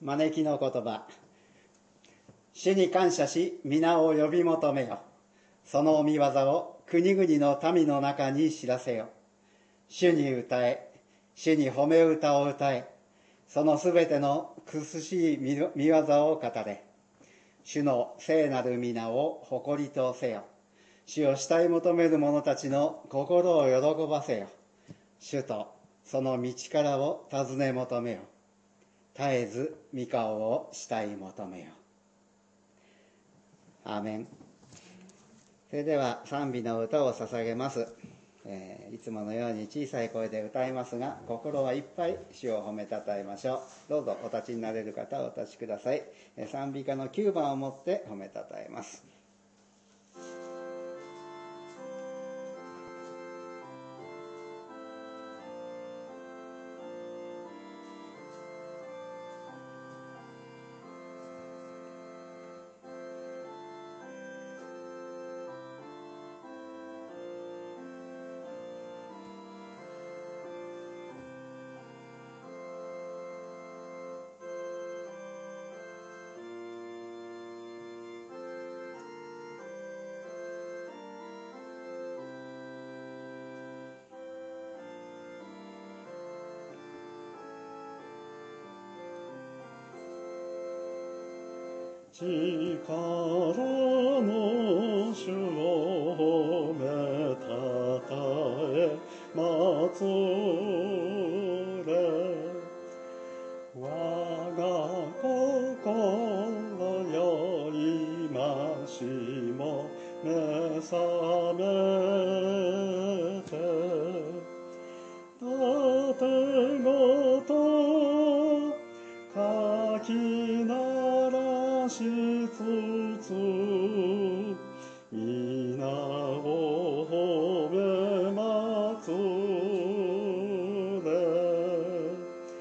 招きの言葉。主に感謝し皆を呼び求めよ。その御業を国々の民の中に知らせよ。主に歌え、主に褒め歌を歌え。そのすべての苦しい御業を語れ。主の聖なる皆を誇りとせよ。主を慕い求める者たちの心を喜ばせよ。主とその道からを尋ね求めよ。絶えず御顔を慕い求めよ。アーメン。それでは賛美の歌を捧げます。いつものように小さい声で歌いますが、心はいっぱい主を褒めたたえましょう。どうぞお立ちになれる方はお立ちください。賛美歌の9番をもって褒めたたえます。 力の主を褒めたたえ祭れ。我が心よ今しも目覚めて、盾ごと書きならしつつ皆を褒め祭れ。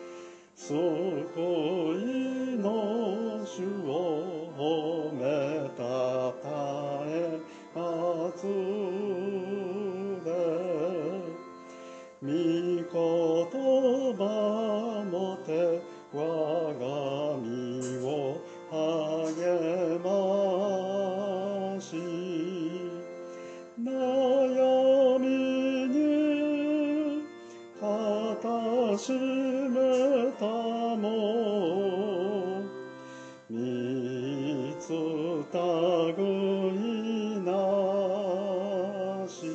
救いの主を褒めたたえ祭れ。御言葉もて我が身を励まし、悩みに肩しめたも三つたぐいなし。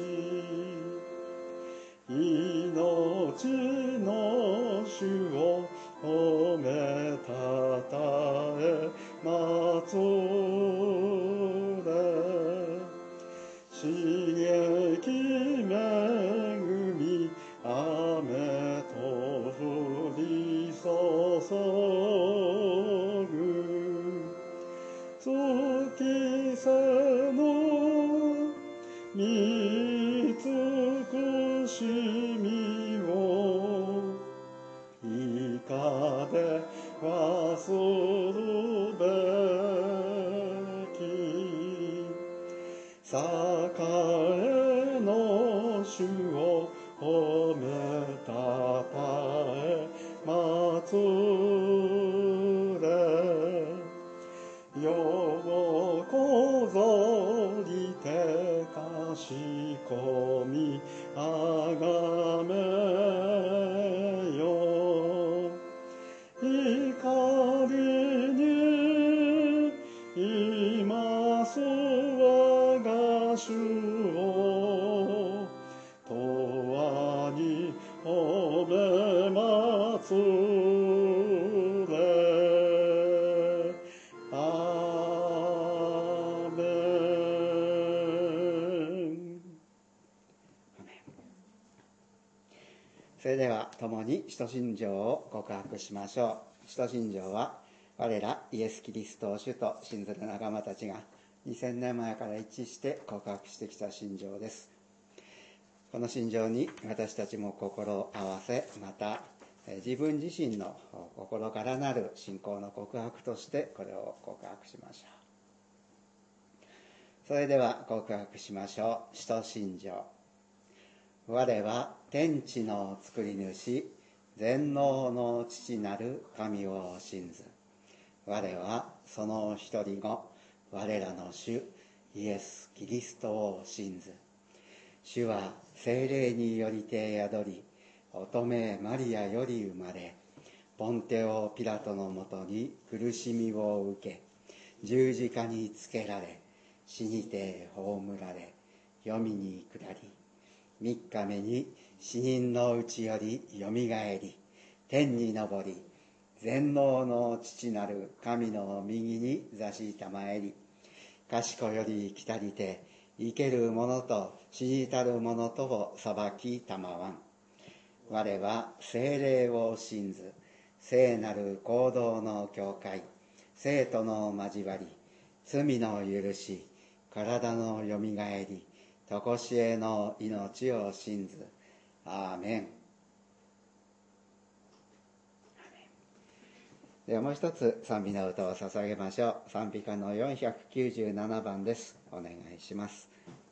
命の主を褒めたたえ祭れ。刺激恵み雨と降り注ぐ。尽きせぬ見尽くしみをいかで忘るべき。栄の主を褒めたたえ祭れ。よこぞりてかしこみあがめよ。怒りにいます我が主を永遠に褒め祭れ。アーメン。 それでは共に使徒信条を告白しましょう。使徒信条は我らイエス・キリストを主と信ずる仲間たちが2000年前から一致して告白してきた信条です。この信条に私たちも心を合わせ、また自分自身の心からなる信仰の告白としてこれを告白しましょう。それでは告白しましょう。使徒信条。我は天地の作り主、全能の父なる神を信ず。 我はその一人の我らの主イエス・キリストを信ず。主は聖霊によりて宿り、乙女マリアより生まれ、ポンテオ・ピラトのもとに苦しみを受け、十字架につけられ、死にて葬られ、黄泉に下り、三日目に死人のうちよりよみがえり、天に昇り、全能の父なる神の右に座したまえり、賢より来たりて、生ける者と死にたる者とを裁きたまわん。我は聖霊を信ず、聖なる行動の教会、生徒の交わり、罪の許し、体のよみがえり、とこしえの命を信ず。アーメン。ではもう一つ賛美の歌を捧げましょう。賛美歌の497番です。お願いします。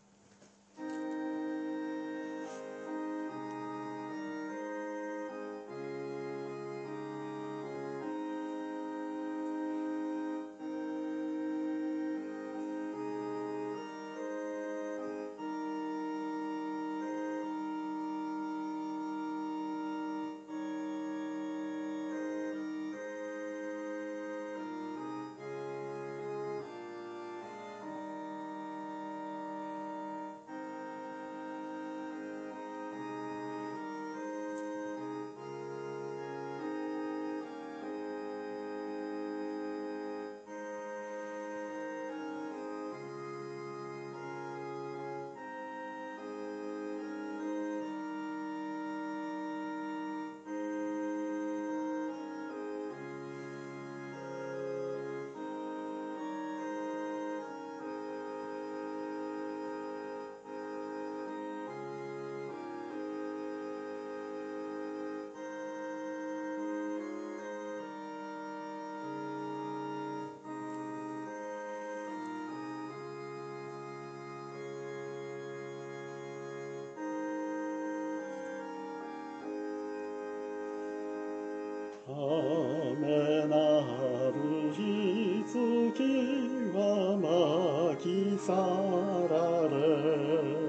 雨なる日月は巻き去られ、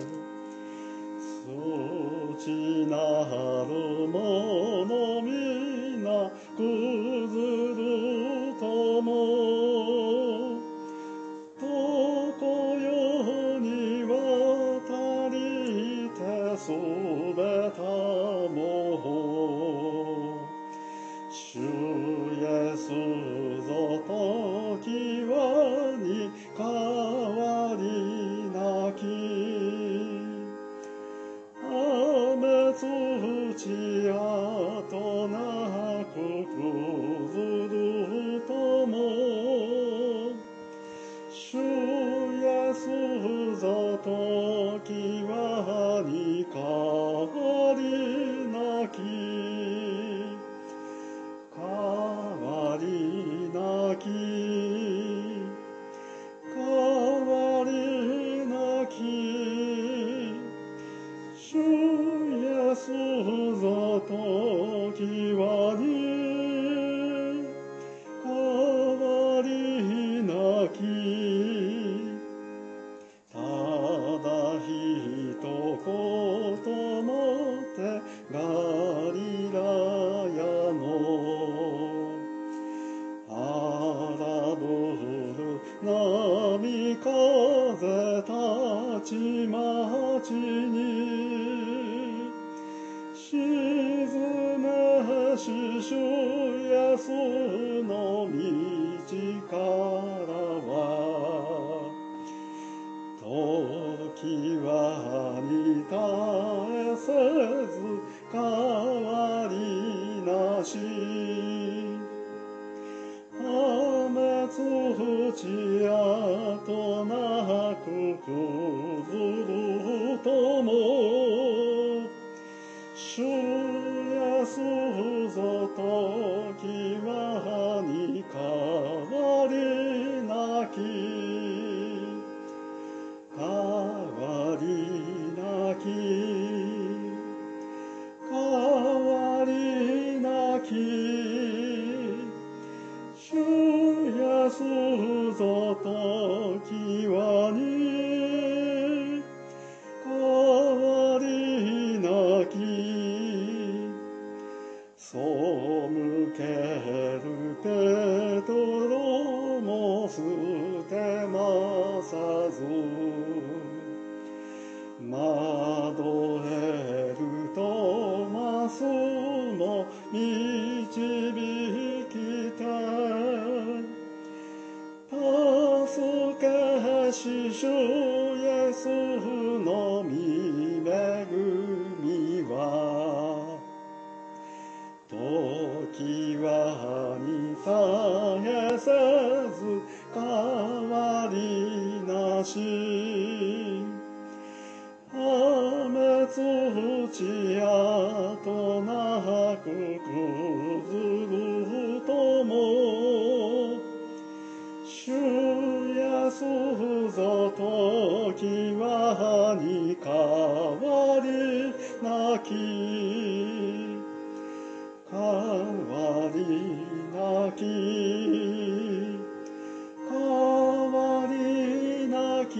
土なるもの皆崩るとも、常世に渡りてすべたも、主イエスぞ時はに変わりなき、雨土跡なく崩るとも、主イエスぞ時はに変わりなき、変わりなき、変わりなき、主イエスぞ時はに変わりなき、ただ一言もてガリラヤの荒ぶる波風たちまちに、主ち跡なく崩るとも主やすぞ時はに変わりなき変わりなき変わりなき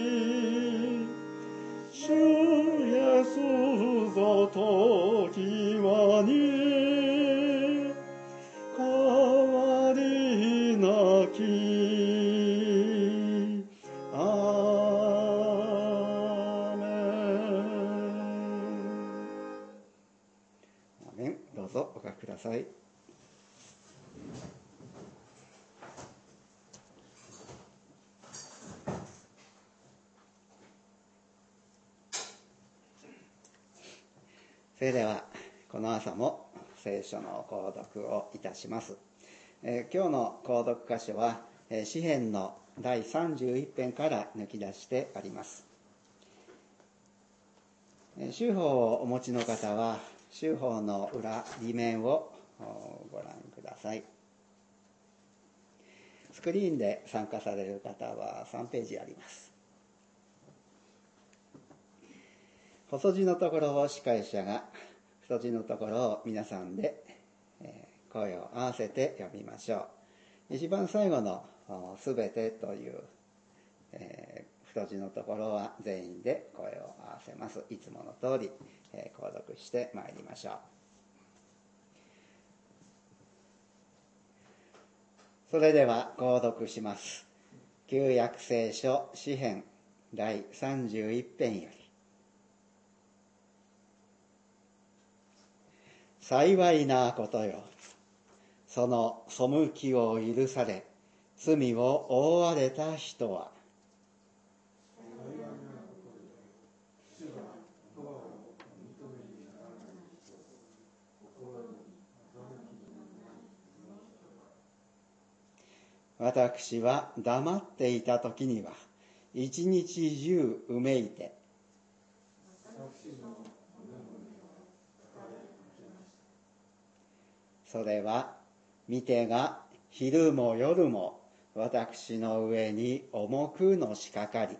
主イエスぞ時はに変わりなきアーメン。 アーメン。どうぞお書きください。それではこの朝も聖書の購読をいたします。今日の購読箇所は詩編の第31編から抜き出してあります。修法をお持ちの方は修法の裏裏面をご覧ください。スクリーンで参加される方は3ページあります。細字のところを司会者が、太字のところを皆さんで声を合わせて読みましょう。一番最後のすべてという太字のところは全員で声を合わせます。いつもの通り購読してまいりましょう。それでは購読します。旧約聖書詩編第31編より。幸いなことよ。その背きを許され、罪を覆われた人は。私は黙っていた時には、一日中うめいて、それは見てが昼も夜も私の上に重くのしかかり、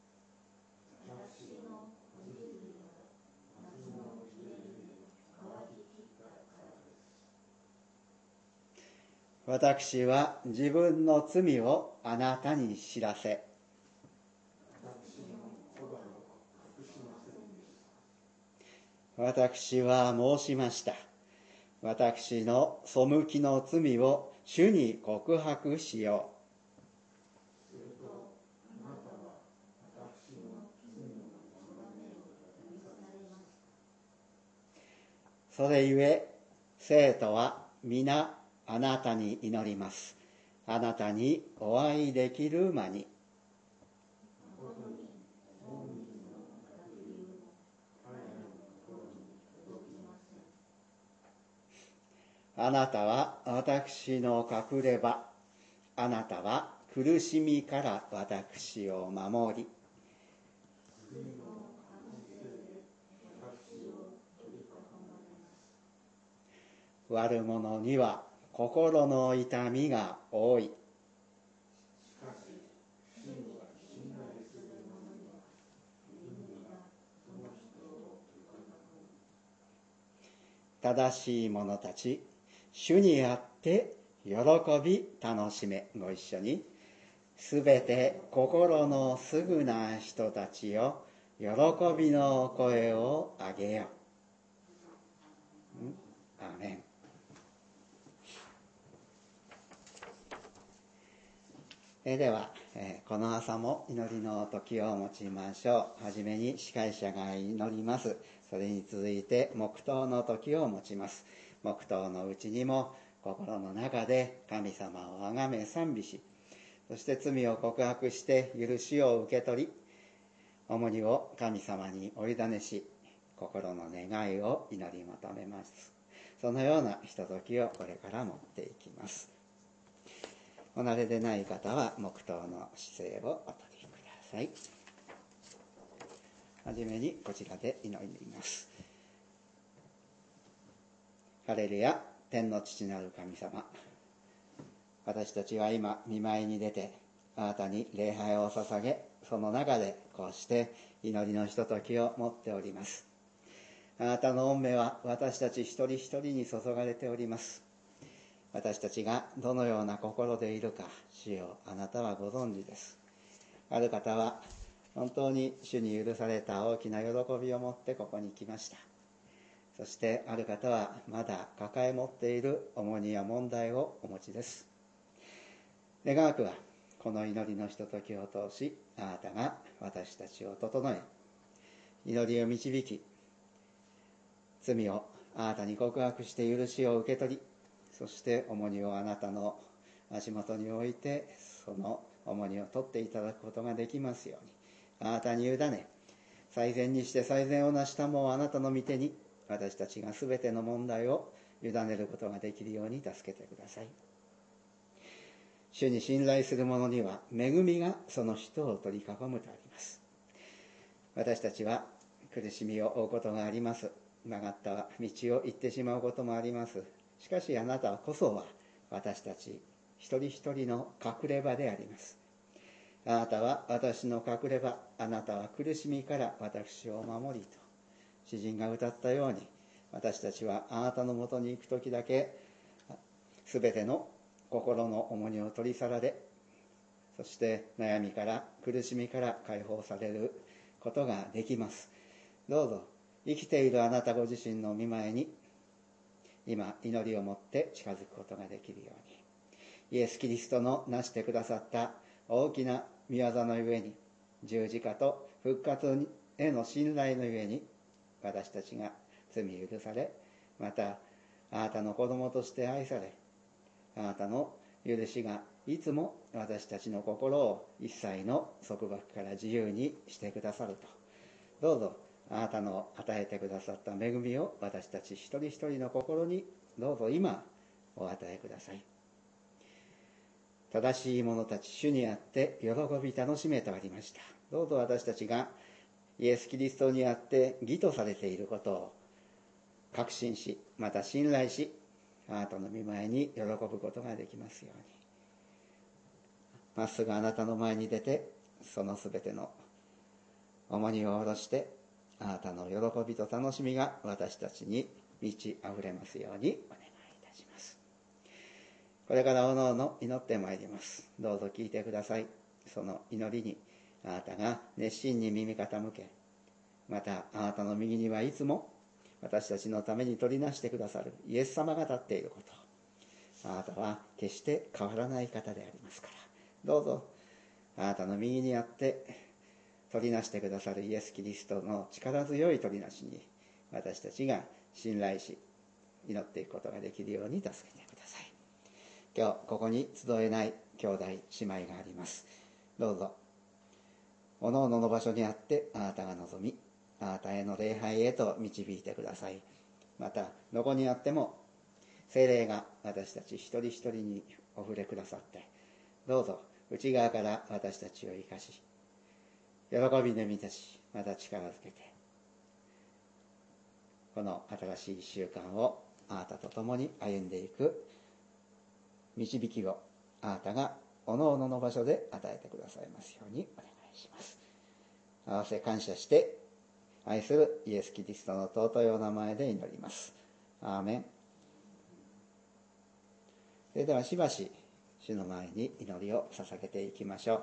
私は自分の罪をあなたに知らせ、私は申しました。私の背きの罪を主に告白しよう。それゆえ生徒は皆あなたに祈ります。あなたにお会いできる間に。あなたは私の隠れ場。あなたは苦しみから私を守り。悪者には心の痛みが多い。正しい者たち、主にあって喜び楽しめ。ご一緒に。すべて心のすぐな人たちよ、喜びの声を上げよ。アーメン。では、この朝も祈りの時を持ちましょう。はじめに司会者が祈ります。それに続いて黙祷の時を持ちます。黙祷のうちにも心の中で神様をあがめ賛美し、そして罪を告白して許しを受け取り、重荷を神様にお委ねし、心の願いを祈り求めます。そのようなひとときをこれから持っていきます。お慣れでない方は黙祷の姿勢をおとりください。はじめにこちらで祈ります。 ハレルヤ、天の父なる神様、私たちは今御前に出てあなたに礼拝を捧げ、その中でこうして祈りのひとときを持っております。あなたの御目は私たち一人一人に注がれております。私たちがどのような心でいるか、主よ、あなたはご存知です。ある方は本当に主に許された大きな喜びを持ってここに来ました。そしてある方はまだ抱え持っている重荷や問題をお持ちです。願わくはこの祈りのひとときを通し、あなたが私たちを整え、祈りを導き、罪をあなたに告白して許しを受け取り、そして重荷をあなたの足元に置いて、その重荷を取っていただくことができますように、あなたに委ね、最善にして最善を成したもあなたの御手に、私たちがすべての問題を委ねることができるように助けてください。主に信頼する者には恵みがその人を取り囲むとあります。私たちは苦しみを負うことがあります。曲がった道を行ってしまうこともあります。しかしあなたこそは私たち一人一人の隠れ場であります。あなたは私の隠れ場、あなたは苦しみから私を守りと詩人が歌ったように、私たちはあなたのもとに行くときだけすべての心の重荷を取り去られ、そして悩みから苦しみから解放されることができます。どうぞ生きているあなたご自身の御前に今祈りを持って近づくことができるように、イエス・キリストの成してくださった大きな御業のゆえに、十字架と復活への信頼のゆえに、私たちが罪許され、またあなたの子供として愛され、あなたの許しがいつも私たちの心を一切の束縛から自由にしてくださると、どうぞあなたの与えてくださった恵みを私たち一人一人の心にどうぞ今お与えください。正しい者たち、主にあって喜び楽しめとありました。どうぞ私たちがイエス・キリストにあって義とされていることを確信し、また信頼し、あなたの御前に喜ぶことができますように、まっすぐあなたの前に出て、そのすべての重荷を下ろして、あなたの喜びと楽しみが私たちに満ち溢れますようにお願いいたします。これからおのおの祈ってまいります。どうぞ聞いてください。その祈りにあなたが熱心に耳傾け、またあなたの右にはいつも私たちのために取りなしてくださるイエス様が立っていること、あなたは決して変わらない方でありますから、どうぞあなたの右にあって取りなしてくださるイエス・キリストの力強い取りなしに、私たちが信頼し祈っていくことができるように助けてください。今日ここに集えない兄弟姉妹があります。どうぞおのおのの場所にあってあなたが望み、あなたへの礼拝へと導いてください。またどこにあっても聖霊が私たち一人一人にお触れくださって、どうぞ内側から私たちを生かし、喜びで満たし、また力づけて、この新しい1週間をあなたと共に歩んでいく導きをあなたがおのおのの場所で与えてくださいますようにお願いします。合わせ感謝して愛するイエス・キリストの尊いお名前で祈ります。アーメン。それではしばし主の前に祈りを捧げていきましょう。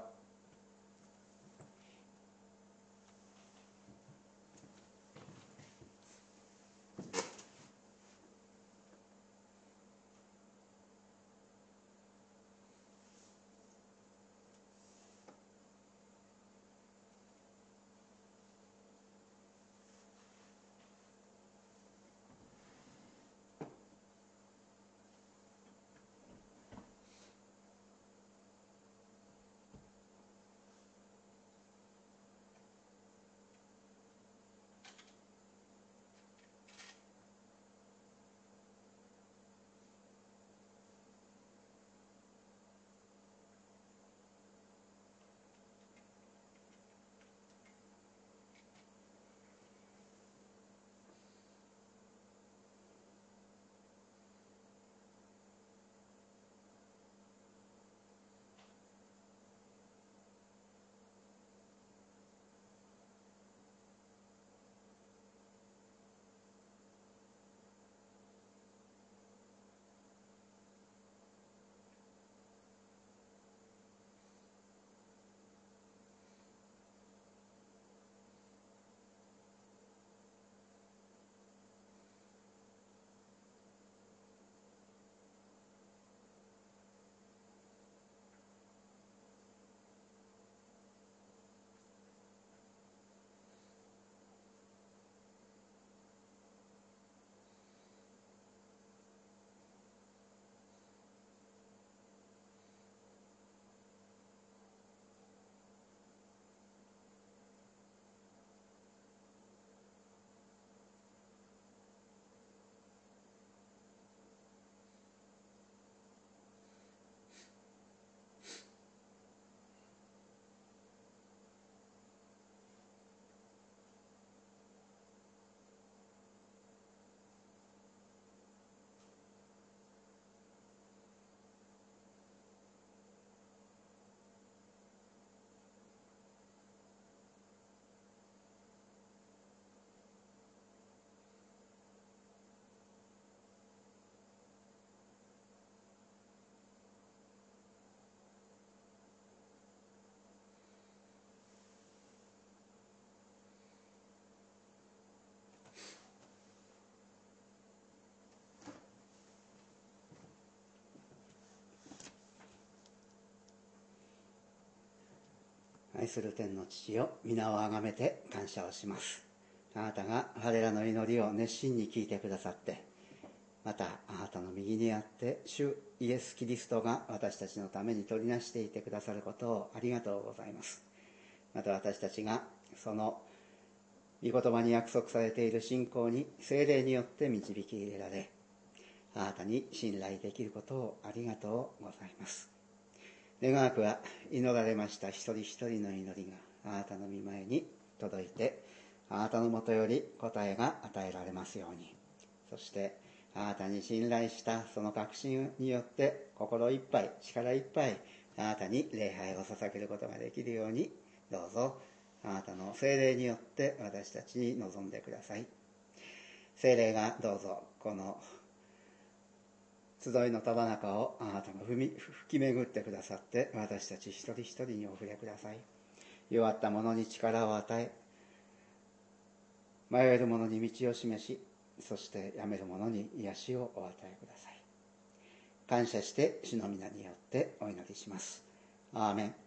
愛する天の父よ、皆をあがめて感謝をします。あなたが我らの祈りを熱心に聞いてくださって、またあなたの右にあって主イエス・キリストが私たちのために取りなしていてくださることをありがとうございます。また私たちがその御言葉に約束されている信仰に聖霊によって導き入れられ、あなたに信頼できることをありがとうございます。願わくは祈られました一人一人の祈りがあなたの御前に届いて、あなたのもとより答えが与えられますように、そしてあなたに信頼したその確信によって心いっぱい力いっぱいあなたに礼拝を捧げることができるように、どうぞあなたの聖霊によって私たちに臨んでください。聖霊がどうぞこの集いのただ中をあなたが吹き巡ってくださって、私たち一人一人にお触れください。弱った者に力を与え、迷える者に道を示し、そして病める者に癒しをお与えください。感謝して主の皆によってお祈りします。アーメン。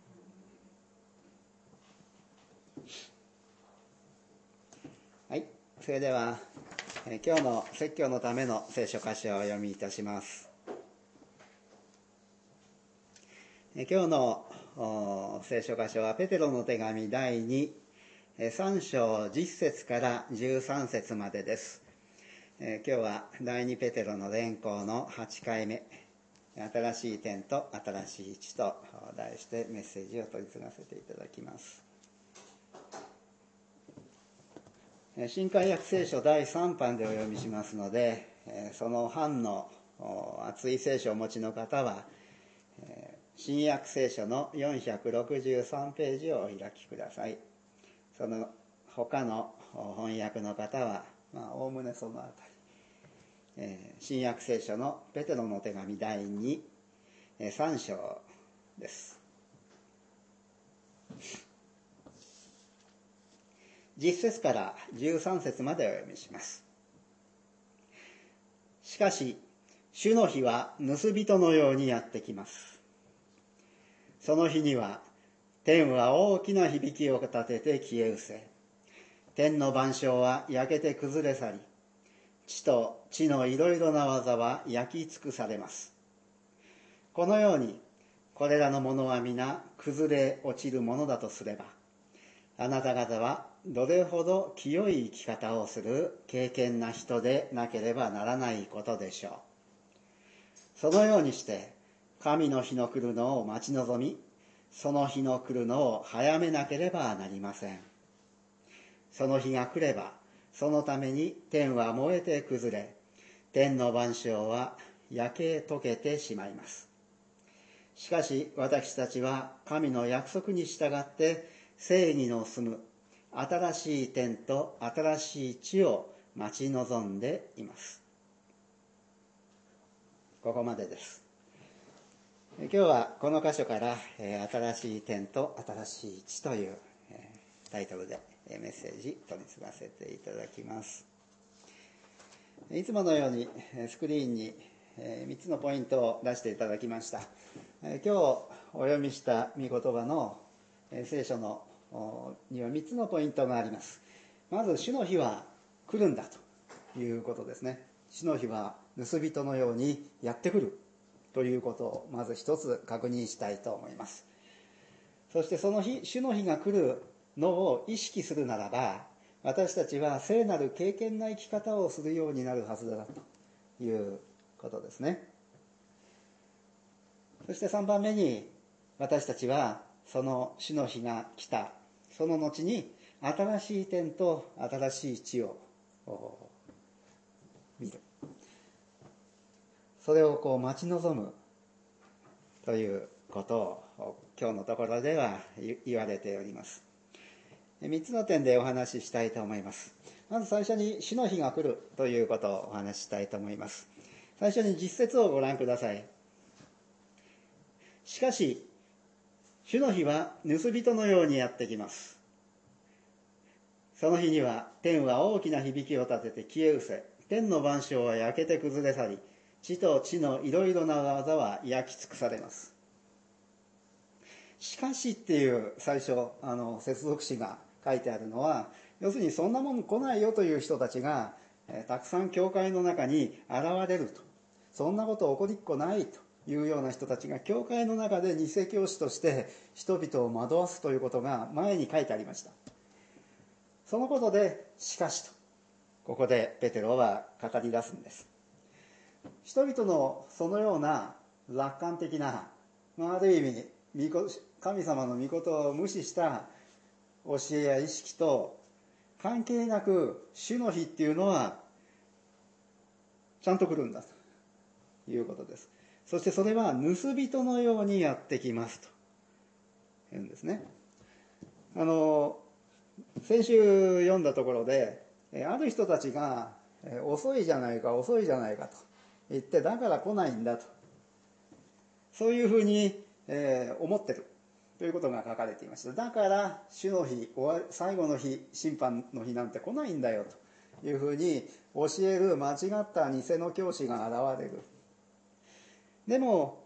はい、それでは今日の説教のための聖書箇所をお読みいたします。今日の聖書箇所はペテロの手紙第3章10節から13節までです。今日は第2ペテロの連行の8回目、新しい天と新しい地と題してメッセージを取り次がせていただきます。新海約聖書第3版でお読みしますので、その版の厚い聖書をお持ちの方は、新約聖書の463ページをお開きください。その他の翻訳の方はおおむねそのあたり、新約聖書のペテロの手紙第3章です。10節から13節までお読みします。しかし主の日は盗人のようにやってきます。その日には天は大きな響きを立てて消え失せ、天の万象は焼けて崩れ去り、地と地のいろいろな技は焼き尽くされます。このようにこれらのものは皆崩れ落ちるものだとすれば、あなた方はどれほど清い生き方をする敬虔な人でなければならないことでしょう。そのようにして神の日の来るのを待ち望み、その日の来るのを早めなければなりません。その日が来れば、そのために天は燃えて崩れ、天の万象は焼け溶けてしまいます。しかし私たちは神の約束に従って正義の住む新しい天と新しい地を待ち望んでいます。ここまでです。今日はこの箇所から新しい天と新しい地というタイトルでメッセージ取り継がせていただきます。いつものようにスクリーンに3つのポイントを出していただきました。今日お読みした御言葉の聖書のには3つのポイントがあります。まず主の日は来るんだということですね。主の日は盗人のようにやってくるということをまず一つ確認したいと思います。そしてその日、主の日が来るのを意識するならば、私たちは聖なる敬虔な生き方をするようになるはずだということですね。そして3番目に、私たちはその主の日が来たその後に新しい天と新しい地を見る、それを待ち望むということを今日のところでは言われております。3つの点でお話ししたいと思います。まず最初に主の日が来るということをお話ししたいと思います。最初に実節をご覧ください。しかし主の日は盗人のようにやってきます。その日には天は大きな響きを立てて消え失せ、天の万象は焼けて崩れ去り、地と地のいろいろな技は焼き尽くされます。 しかしっていう最初接続詞が書いてあるのは、要するにそんなもん来ないよという人たちが、たくさん教会の中に現れると。そんなこと起こりっこないというような人たちが教会の中で偽教師として人々を惑わすということが前に書いてありました。そのことでしかしとここでペテロは語り出すんです。人々のそのような楽観的な、ある意味神様の御事を無視した教えや意識と関係なく、主の日っていうのはちゃんと来るんだということです。そしてそれは盗人のようにやってきますと言うんですね。先週読んだところで、ある人たちが遅いじゃないか遅いじゃないかと言って、だから来ないんだと、そういうふうに思ってるということが書かれていました。だから主の日、最後の日、審判の日なんて来ないんだよというふうに教える間違った偽の教師が現れる。でも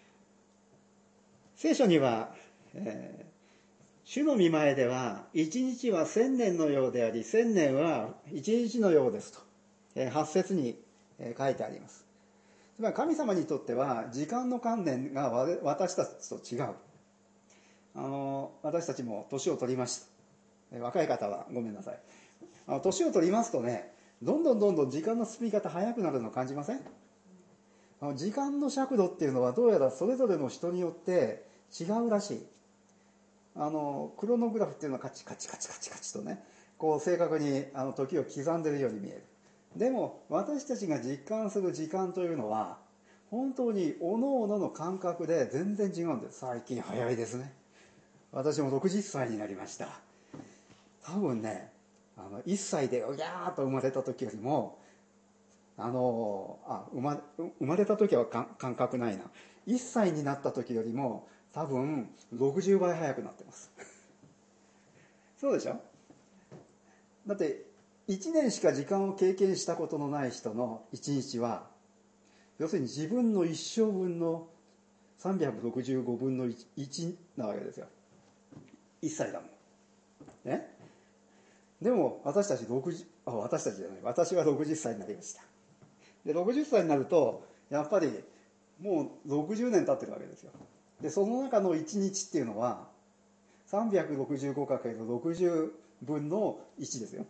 聖書には、主の御前では一日は千年のようであり、千年は一日のようですと、8節に書いてあります。つまり神様にとっては時間の観念が私たちと違う。私たちも年を取りました。若い方はごめんなさい。年を取りますとね、どんどん時間の進み方早くなるのを感じません？時間の尺度っていうのはどうやらそれぞれの人によって違うらしい。クロノグラフっていうのはカチカチとね、こう正確に時を刻んでるように見える。でも私たちが実感する時間というのは本当に各々の感覚で全然違うんです。最近早いですね。私も60歳になりました。多分ね、1歳でうぎゃーっと生まれた時よりも生まれた時は感覚ないな。1歳になった時よりも多分60倍早くなってますそうでしょ。だって1年しか時間を経験したことのない人の1日は、要するに自分の一生分の365分の 1なわけですよ。1歳だもんね。でも私は60歳になりました。で60歳になるとやっぱりもう60年経ってるわけですよ。でその中の1日っていうのは 365×60 分の1ですよ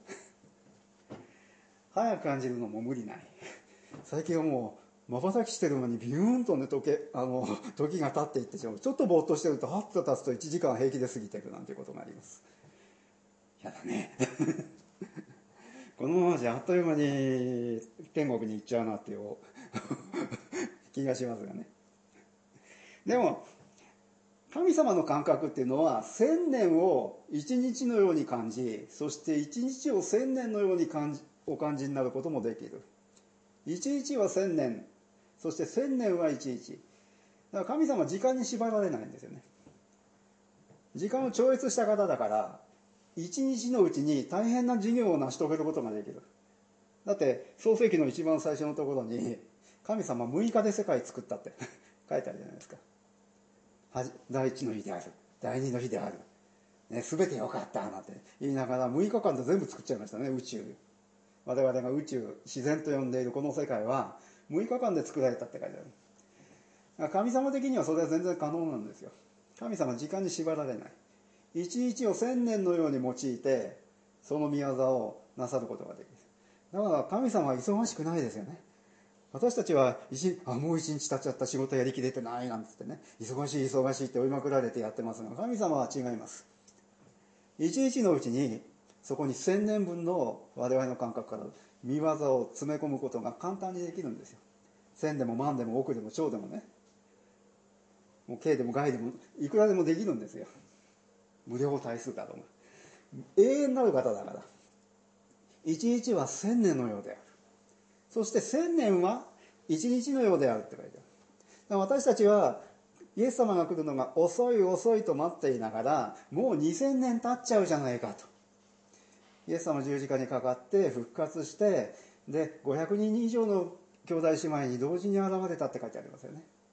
早く感じるのも無理ない。最近はもう瞬きしてるのにビューンとね時が経っていってしまう。ちょっとぼーっとしてるとはっと経つと1時間平気で過ぎてるなんていうことがあります。やだねこのままじゃあっという間に天国に行っちゃうなっていう気がしますがね。でも神様の感覚っていうのは1000年を1日のように感じ、そして1日を1000年のようにお感じになることもできる。1日は1000年、そして1000年は1日。だから神様は時間に縛られないんですよね。時間を超越した方だから1日のうちに大変な事業を成し遂げることができる。だって創世記の一番最初のところに神様6日で世界作ったって書いてあるじゃないですか。第一の日である、第二の日である、ね、全てよかったなんて言いながら6日間で全部作っちゃいましたね。宇宙、我々が宇宙、自然と呼んでいるこの世界は6日間で作られたって書いてある。神様的にはそれは全然可能なんですよ。神様は時間に縛られない。一日を1000年のように用いてその御業をなさることができる。だから神様は忙しくないですよね。私たちはもう一日経っちゃった、仕事やりきれてないなんつってね、忙しいって追いまくられてやってますが、神様は違います。一日のうちにそこに1000年分の我々の感覚から御業を詰め込むことが簡単にできるんですよ。千でも万でも億でも兆でもね、もう K でも外でもいくらでもできるんですよ。無量対数だろうが永遠なる方だから。一日は1000年のようである、そして1000年は一日のようであるって書いてある。私たちはイエス様が来るのが遅いと待っていながら、もう2000年経っちゃうじゃないかと。イエス様十字架にかかって復活して、で500人以上の兄弟姉妹に同時に現れたって書いてありますよね。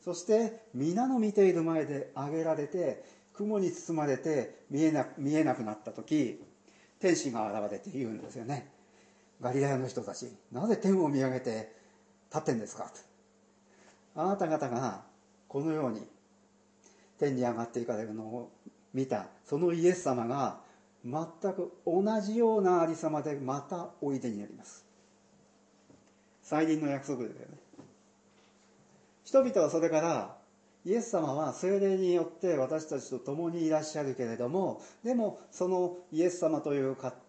そして皆の見ている前で上げられて雲に包まれて見えなくなった時、天使が現れて言うんですよね。ガリラヤの人たち、なぜ天を見上げて立ってんですかと。あなた方がこのように天に上がっていかれるのを見たそのイエス様が全く同じようなありさまでまたおいでになります。再臨の約束ですよね。人々はそれからイエス様は聖霊によって私たちと共にいらっしゃるけれども、でもそのイエス様という方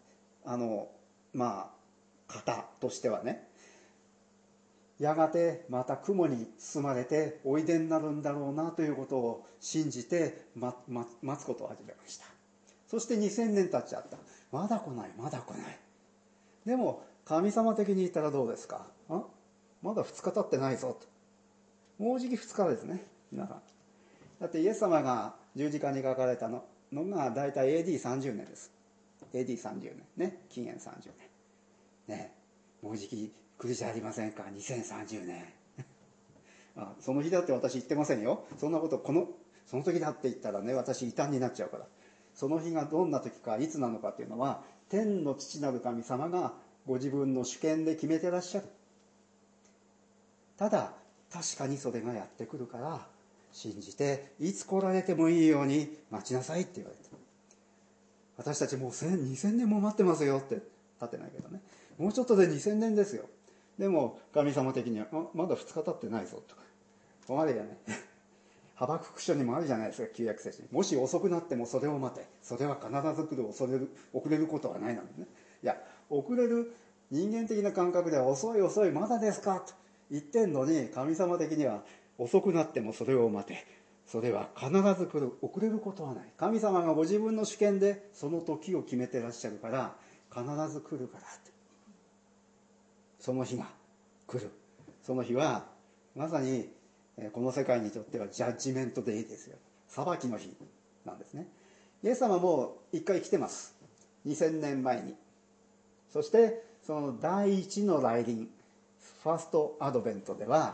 としてはね、やがてまた雲に包まれておいでになるんだろうなということを信じて、待つことを始めました。そして2000年経っちゃった。まだ来ない。でも神様的に言ったらどうですか。まだ2日経ってないぞと。もうじき2日ですね、皆さん。だってイエス様が十字架にかかれたのがだいたい AD30 年です。AD30 年ね、紀元30年ね。もうじき来るじゃありませんか、2030年その日だって私言ってませんよ。そんなことその時だって言ったらね、私異端になっちゃうから。その日がどんな時かいつなのかっていうのは、天の父なる神様がご自分の主権で決めてらっしゃる。ただ確かにそれがやってくるから信じて、いつ来られてもいいように待ちなさいって言われて、私たちもう2000年も待ってますよって立ってないけどね、もうちょっとで2000年ですよ。でも神様的にはまだ2日経ってないぞとか、困るよねハバクク書にもあるじゃないですか、旧約聖書に。もし遅くなってもそれを待て、それは必ず来る、遅れることはないなんてね。いや、遅れる人間的な感覚では遅いまだですかと言ってんのに、神様的には遅くなってもそれを待て、それは必ず来る、遅れることはない。神様がご自分の主権でその時を決めてらっしゃるから必ず来るからって。その日が来る。その日はまさにこの世界にとってはジャッジメントデイですよ。裁きの日なんですね。イエス様も一回来てます、2000年前に。そしてその第一の来臨、ファーストアドベントでは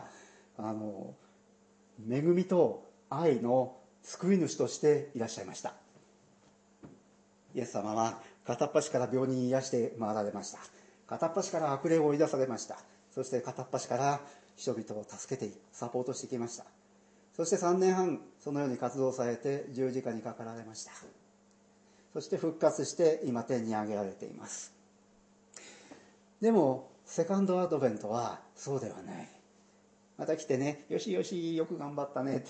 恵みと愛の救い主としていらっしゃいました。イエス様は片っ端から病人に癒して回られました。片っ端から悪霊を追い出されました。そして片っ端から人々を助けてサポートしてきました。そして3年半そのように活動されて十字架にかかられました。そして復活して今天に上げられています。でもセカンドアドベントはそうではない。また来てね、よしよしよく頑張ったねって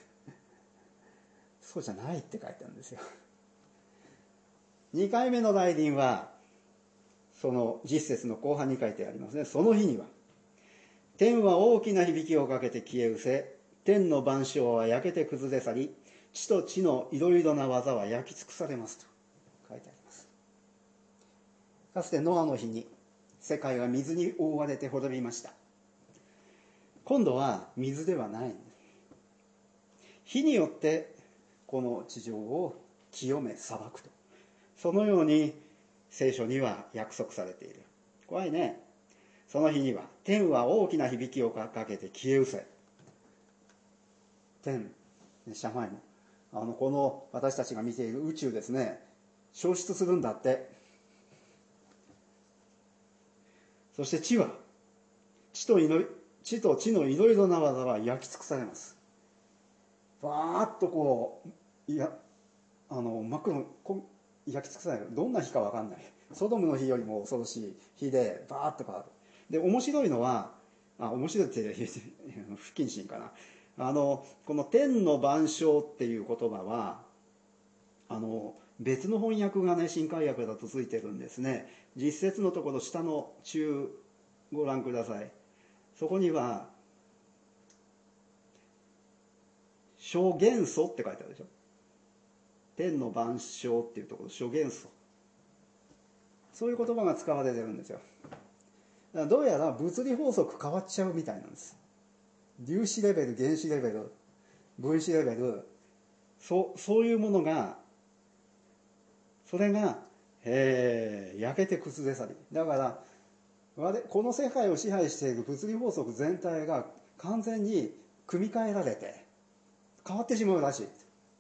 そうじゃないって書いてあるんですよ。2回目の来臨はその10節の後半に書いてありますね。その日には天は大きな響きをかけて消え失せ、天の万象は焼けて崩れ去り、地と地のいろいろな技は焼き尽くされますと書いてあります。かつてノアの日に世界は水に覆われて滅びました。今度は水ではないんです。火によってこの地上を清め裁くと、そのように聖書には約束されている。怖いね。その日には天は大きな響きをかけて消え失せ。天、シャマイム、この私たちが見ている宇宙ですね、消失するんだって。そして地は地と地のいろいろな技は焼き尽くされます。バーッとこう真っ黒の焼き尽くされる。どんな火か分かんない。ソドムの火よりも恐ろしい火でバーッと変わる。で面白いのは面白いって不謹慎かな、この天の万象っていう言葉は別の翻訳がね、新海訳だとついてるんですね。実説のところ下の中ご覧ください。そこには諸元素って書いてあるでしょ。天の万象っていうところ、諸元素、そういう言葉が使われてるんですよ。どうやら物理法則変わっちゃうみたいなんです。粒子レベル、原子レベル、分子レベル、そういうものが、それが、焼けて崩れ去り。だからこの世界を支配している物理法則全体が完全に組み替えられて変わってしまうらしい。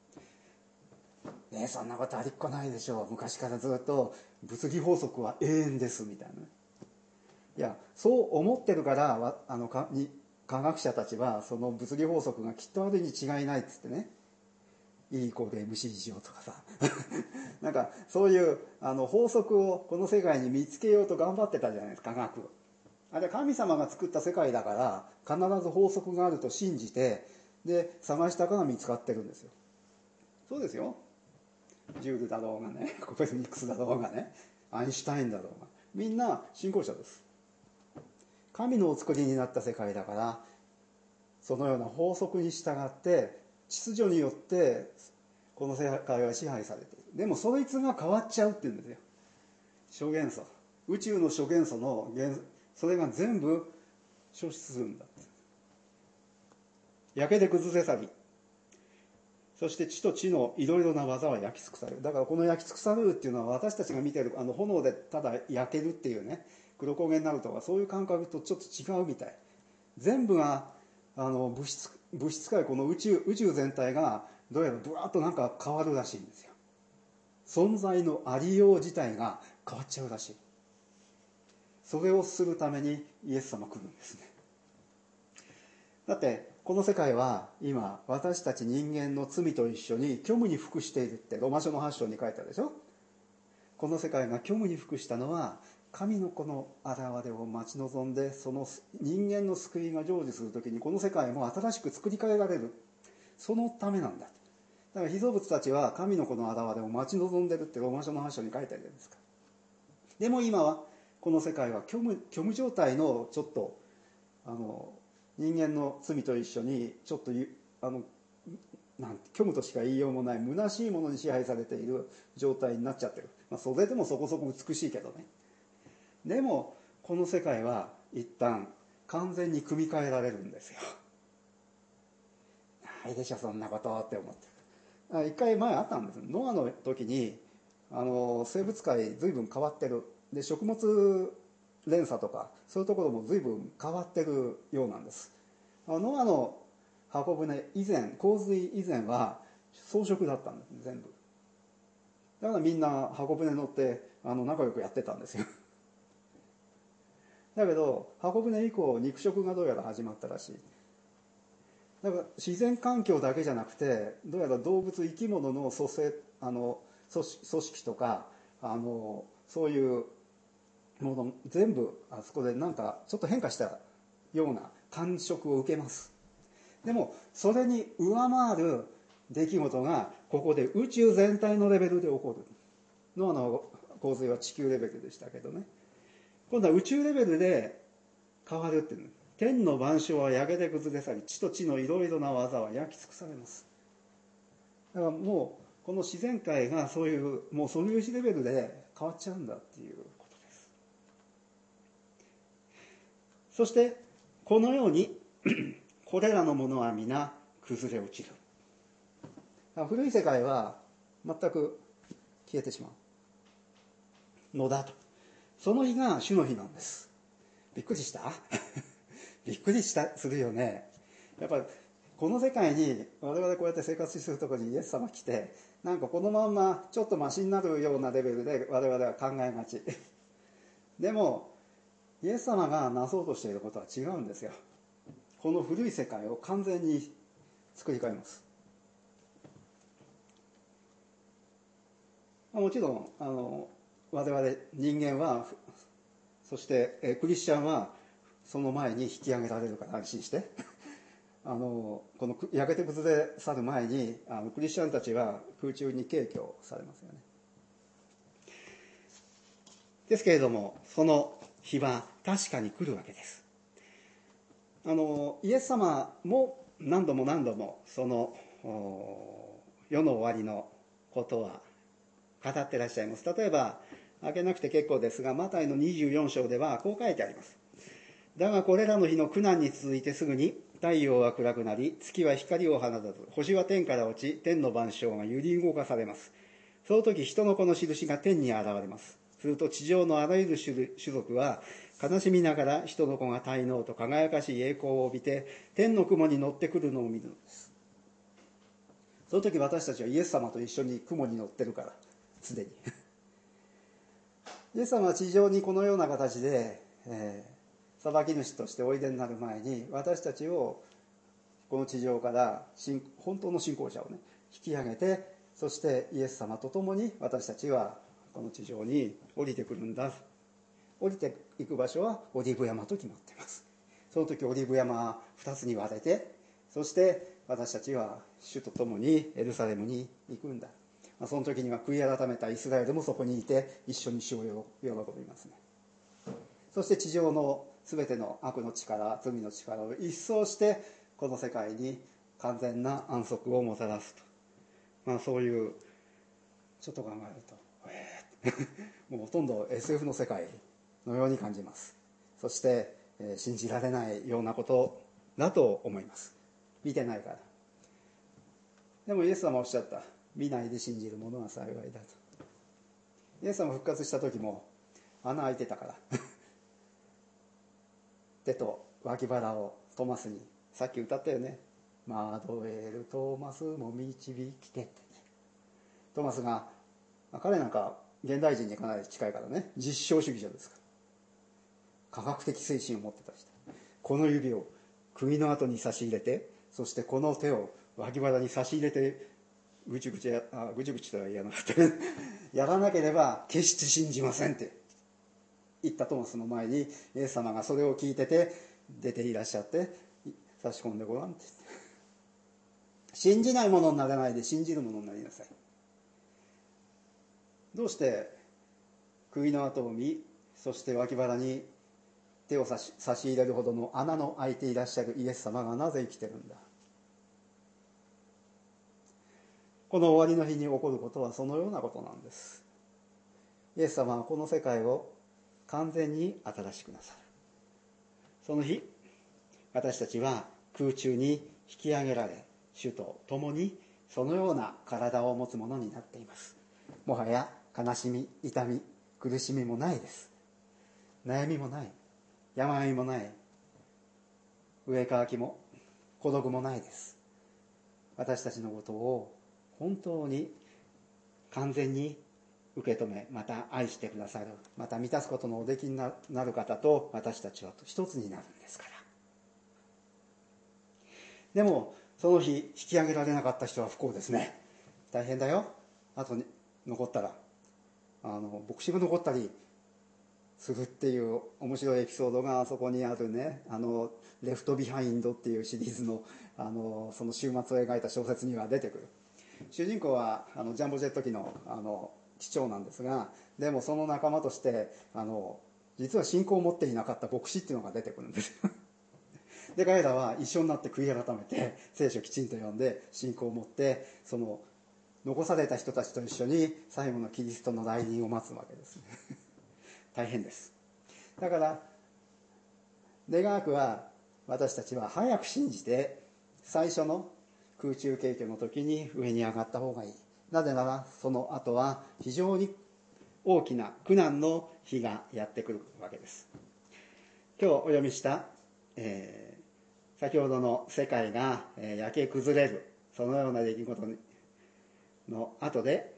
そんなことありっこないでしょう、昔からずっと物理法則は永遠ですみたいな。いや、そう思ってるから科学者たちはその物理法則がきっとあるに違いないっつってね、 E イコール MC 以上とかさなんかそういう法則をこの世界に見つけようと頑張ってたじゃないですか、科学。あれ神様が作った世界だから必ず法則があると信じて、で探したから見つかってるんですよ。そうですよ。ジュールだろうがね、コペルニクスだろうがね、アインシュタインだろうが、みんな信仰者です。神のお作りになった世界だから、そのような法則に従って秩序によってこの世界は支配されている。でもそいつが変わっちゃうっていうんですよ。諸元素、宇宙の諸元素のそれが全部消失するんだって。焼けて崩れ去り、そして地と地のいろいろな技は焼き尽くされる。だからこの焼き尽くされるっていうのは、私たちが見てる炎でただ焼けるっていうね、黒焦げになるとかそういう感覚とちょっと違うみたい。全部が物質界、この宇宙全体がどうやらブワーッとなんか変わるらしいんですよ。存在のありよう自体が変わっちゃうらしい。それをするためにイエス様来るんですね。だってこの世界は今私たち人間の罪と一緒に虚無に服しているってローマ書の8章に書いてあるでしょ。この世界が虚無に服したのは神の子の現れを待ち望んで、その人間の救いが成就するときにこの世界も新しく作り変えられる、そのためなんだ。だから被造物たちは神の子の現れを待ち望んでるってローマ書の8章に書いてあるじゃないですか。でも今はこの世界は虚無状態のちょっと人間の罪と一緒にちょっと虚無としか言いようもない虚しいものに支配されている状態になっちゃってる。それでもそこそこ美しいけどね。でもこの世界は一旦完全に組み替えられるんですよ。ないでしょそんなことって思ってる。一回前あったんです。ノアの時に生物界随分変わってる。で食物連鎖とかそういうところも随分変わってるようなんです。ノアの箱舟洪水以前は草食だったんです全部。だからみんな箱舟乗って仲良くやってたんですよ。だけど箱舟以降肉食がどうやら始まったらしい。だから自然環境だけじゃなくて、どうやら動物生き物の組織とかそういうもの全部あそこでなんかちょっと変化したような感触を受けます。でもそれに上回る出来事がここで宇宙全体のレベルで起こる。ノアの洪水は地球レベルでしたけどね、今度は宇宙レベルで変わるっていう。天の万象は焼けて崩れ去り、地と地のいろいろな技は焼き尽くされます。だからもうこの自然界がそういうもう素粒子レベルで変わっちゃうんだっていうことです。そしてこのようにこれらのものは皆崩れ落ちる。古い世界は全く消えてしまうのだと。その日が主の日なんです。びっくりしたびっくりするよね。やっぱりこの世界に我々こうやって生活するところにイエス様来て、なんかこのまんまちょっとマシになるようなレベルで我々は考えがちでもイエス様がなそうとしていることは違うんですよ。この古い世界を完全に作り変えます。もちろん我々人間は、そしてクリスチャンはその前に引き上げられるから安心してこの焼けて崩れ去る前にクリスチャンたちは空中に軽挙されますよね。ですけれどもその日は確かに来るわけです。イエス様も何度も何度もその世の終わりのことは語ってらっしゃいます。例えば開けなくて結構ですがマタイの24章ではこう書いてあります。だがこれらの日の苦難に続いてすぐに太陽は暗くなり、月は光を放たず、星は天から落ち、天の万象が揺り動かされます。その時人の子の印が天に現れます。すすると地上のあらゆる種族は悲しみながら人の子が大能と輝かしい栄光を帯びて天の雲に乗ってくるのを見るのです。その時私たちはイエス様と一緒に雲に乗ってるから、すでにイエス様は地上にこのような形で、裁き主としておいでになる前に私たちをこの地上から本当の信仰者をね引き上げて、そしてイエス様と共に私たちはこの地上に降りてくるんだ。降りていく場所はオリーブ山と決まっています。その時オリーブ山は2つに割れて、そして私たちは主と共にエルサレムに行くんだ。その時には悔い改めたイスラエルもそこにいて一緒に主を喜びますね。そして地上の全ての悪の力、罪の力を一掃してこの世界に完全な安息をもたらすと、そういうちょっと考えるともうほとんど SF の世界のように感じます。そして、信じられないようなことだと思います。見てないから。でもイエス様はおっしゃった。見ないで信じる者は幸いだと。イエス様復活した時も穴開いてたから手と脇腹をトマスに、さっき歌ったよね、惑えるトマスも導きてってね。トマスが、彼なんか現代人にかなり近いからね、実証主義者ですから、科学的精神を持ってた人。この指を首の後に差し入れて、そしてこの手を脇腹に差し入れて、ぐちぐちとは言わなかったけどやらなければ決して信じませんって言ったトマスの前に、イエス様がそれを聞いてて出ていらっしゃって、差し込んでごらんって言って、信じないものにならないで信じるものになりなさい。どうして首の跡を見、そして脇腹に手を差し入れるほどの穴の開いていらっしゃるイエス様がなぜ生きてるんだ。この終わりの日に起こることはそのようなことなんです。イエス様はこの世界を完全に新しくなさる。その日、私たちは空中に引き上げられ、主と共にそのような体を持つものになっています。もはや悲しみ、痛み、苦しみもないです。悩みもない、病もない、飢え渇きも孤独もないです。私たちのことを本当に完全に受け止め、また愛してくださる、また満たすことのおできになる方と私たちは一つになるんですから。でもその日引き上げられなかった人は不幸ですね。大変だよ。あとに残ったら牧師が残ったりするっていう面白いエピソードがあそこにあるね、レフトビハインドっていうシリーズのその終末を描いた小説には出てくる。主人公はジャンボジェット機の機長なんですが、でもその仲間として実は信仰を持っていなかった牧師っていうのが出てくるんですよで彼らは一緒になって悔い改めて聖書をきちんと読んで信仰を持って、その残された人たちと一緒に最後のキリストの来臨を待つわけですね大変です。だから願わくは私たちは早く信じて最初の空中景挙の時に上に上がった方がいい。なぜならその後は非常に大きな苦難の日がやってくるわけです。今日お読みした、先ほどの世界が焼け崩れるそのような出来事の後で、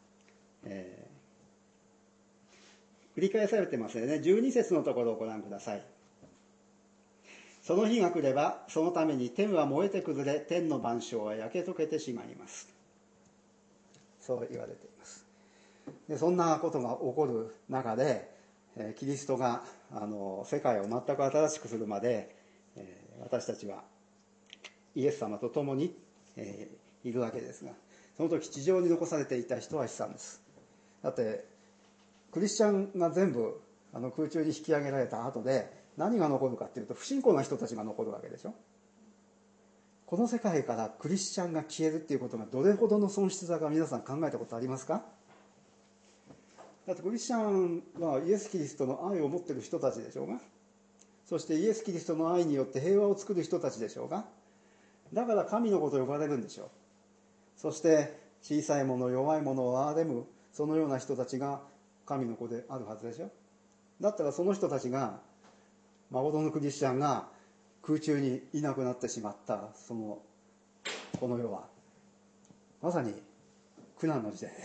繰り返されてますよね。12節のところをご覧ください。その日が来ればそのために天は燃えて崩れ、天の万象は焼け溶けてしまいます。そう言われています。でそんなことが起こる中で、キリストが世界を全く新しくするまで、私たちはイエス様と共に、いるわけですが、その時地上に残されていた人は悲惨です。だってクリスチャンが全部空中に引き上げられた後で何が残るかっていうと、不信仰な人たちが残るわけでしょ。この世界からクリスチャンが消えるっていうことがどれほどの損失だか皆さん考えたことありますか？だってクリスチャンはイエス・キリストの愛を持っている人たちでしょうが、そしてイエス・キリストの愛によって平和を作る人たちでしょうが、だから神の子と呼ばれるんでしょう。そして小さいもの弱いものを憐れむそのような人たちが神の子であるはずでしょ。だったらその人たちが、誠のクリスチャンが空中にいなくなってしまったこの世はまさに苦難の時代です。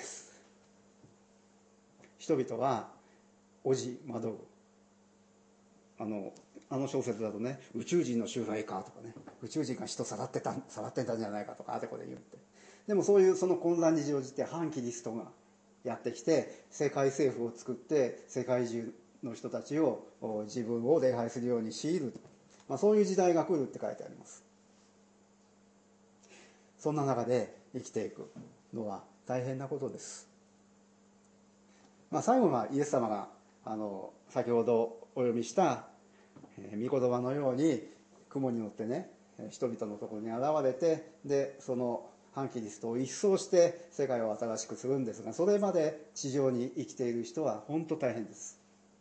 人々はおじ惑う。あの小説だとね、宇宙人の襲来かとかね、宇宙人が人さらってたんじゃないかとかあてこで言って、でもそういうその混乱に乗じて反キリストがやってきて、世界政府を作って世界中の人たちを自分を礼拝するように強いる、そういう時代が来るって書いてあります。そんな中で生きていくのは大変なことです。最後はイエス様が先ほどお読みした御言葉のように雲に乗ってね、人々のところに現れて、でその反キリストを一掃して世界を新しくするんですが、それまで地上に生きている人は本当大変です。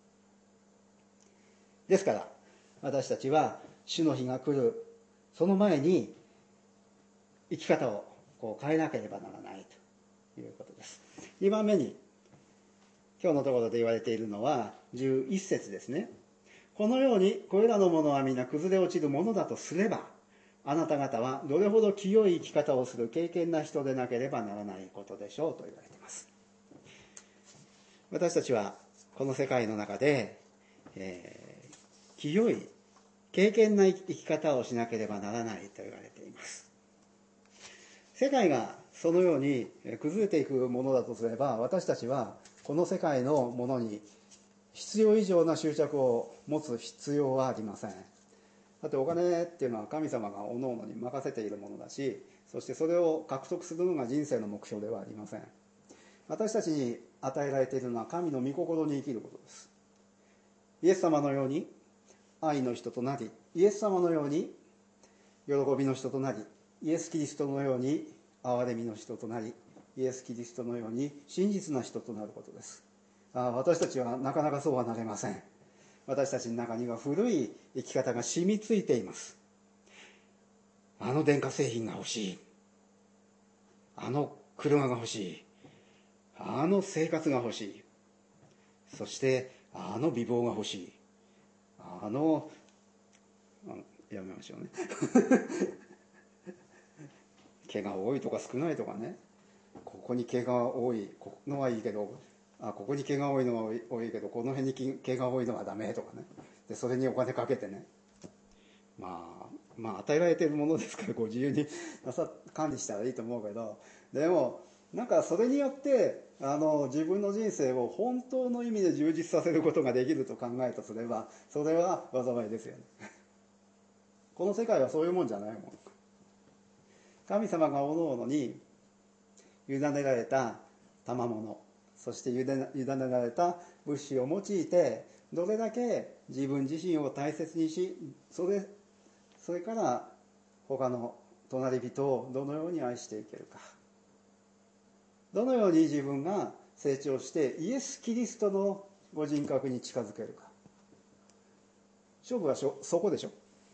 ですから私たちは主の日が来るその前に生き方を変えなければならないということです。2番目に今日のところで言われているのは11節ですね。このようにこれらのものは皆崩れ落ちるものだとすれば、あなた方はどれほど清い生き方をする敬虔な人でなければならないことでしょうと言われています。私たちはこの世界の中で、清い敬虔な生き方をしなければならないと言われています。世界がそのように崩れていくものだとすれば、私たちはこの世界のものに必要以上な執着を持つ必要はありません。だってお金っていうのは神様が各々に任せているものだし、そしてそれを獲得するのが人生の目標ではありません。私たちに与えられているのは神の御心に生きることです。イエス様のように愛の人となり、イエス様のように喜びの人となり、イエス・キリストのように憐れみの人となり、イエス・キリストのように真実な人となることです。私たちはなかなかそうはなれません。私たちの中には古い生き方が染みついています。あの電化製品が欲しい、あの車が欲しい、あの生活が欲しい、そしてあの美貌が欲しい、やめましょうね毛が多いとか少ないとかね、ここに毛が多いのはいいけど、ここに毛が多いのは多いけど、この辺に毛が多いのはダメとかね。でそれにお金かけてね、与えられているものですからご自由に管理したらいいと思うけど、でもなんかそれによって自分の人生を本当の意味で充実させることができると考えたとすれば、それは災いですよね。この世界はそういうもんじゃないもん。神様が各々に委ねられた賜物、そして委ねられた物資を用いて、どれだけ自分自身を大切にし、それから他の隣人をどのように愛していけるか、どのように自分が成長してイエス・キリストのご人格に近づけるか。勝負はそこでしょ。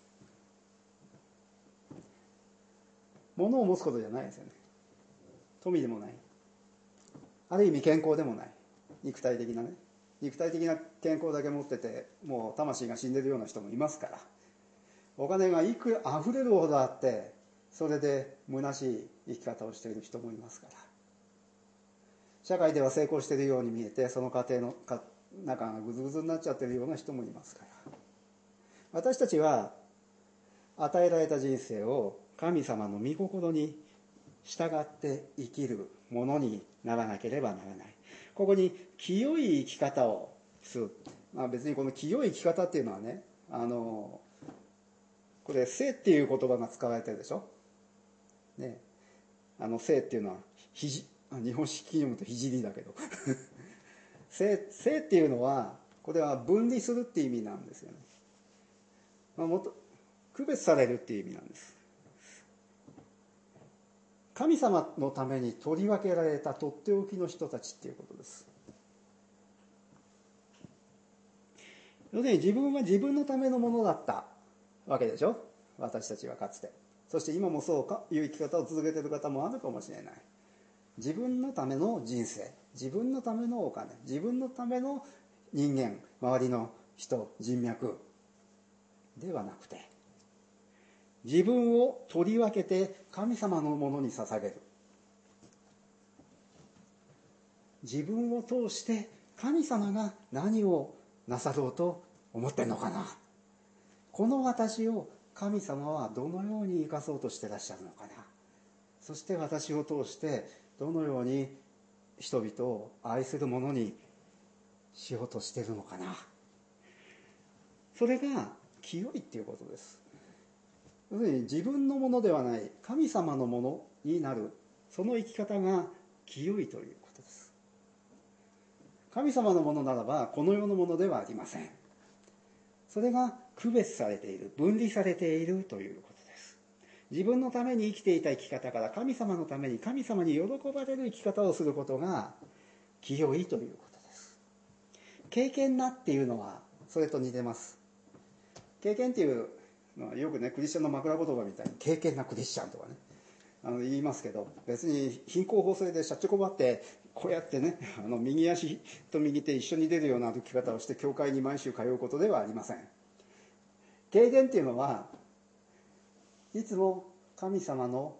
物を持つことじゃないですよね。富でもない、ある意味健康でもない、肉体的な健康だけ持っててもう魂が死んでるような人もいますから、お金がいくら溢れるほどあってそれで虚しい生き方をしている人もいますから、社会では成功しているように見えてその家庭の中がぐずぐずになっちゃってるような人もいますから、私たちは与えられた人生を神様の御心に従って生きるものにならなければならない。ここに清い生き方をする、別にこの清い生き方っていうのはね、これ聖っていう言葉が使われてるでしょ、ね、聖っていうのは日本式に読むと聖だけど聖っていうのはこれは分離するっていう意味なんですよね。もっと区別されるっていう意味なんです。神様のために取り分けられたとっておきの人たちっていうことです。要するに自分は自分のためのものだったわけでしょ、私たちはかつて。そして今もそういう生き方を続けている方もあるかもしれない。 自分のための人生、自分のためのお金、自分のための人間、周りの人、人脈ではなくて、自分を取り分けて神様のものに捧げる。自分を通して神様が何をなさろうと思ってんのかな。この私を神様はどのように生かそうとしてらっしゃるのかな。そして私を通してどのように人々を愛するものにしようとしているのかな。それが清いっていうことです。要するに自分のものではない神様のものになる、その生き方が清いということです。神様のものならばこの世のものではありません。それが区別されている、分離されているということです。自分のために生きていた生き方から神様のために、神様に喜ばれる生き方をすることが清いということです。敬虔なっていうのはそれと似てます。敬虔っていうのはよくね、クリスチャンの枕言葉みたいに敬虔なクリスチャンとかね言いますけど、別に貧困法制でしゃっちょこばってこうやってね、右足と右手一緒に出るような歩き方をして教会に毎週通うことではありません。敬虔っていうのはいつも神様の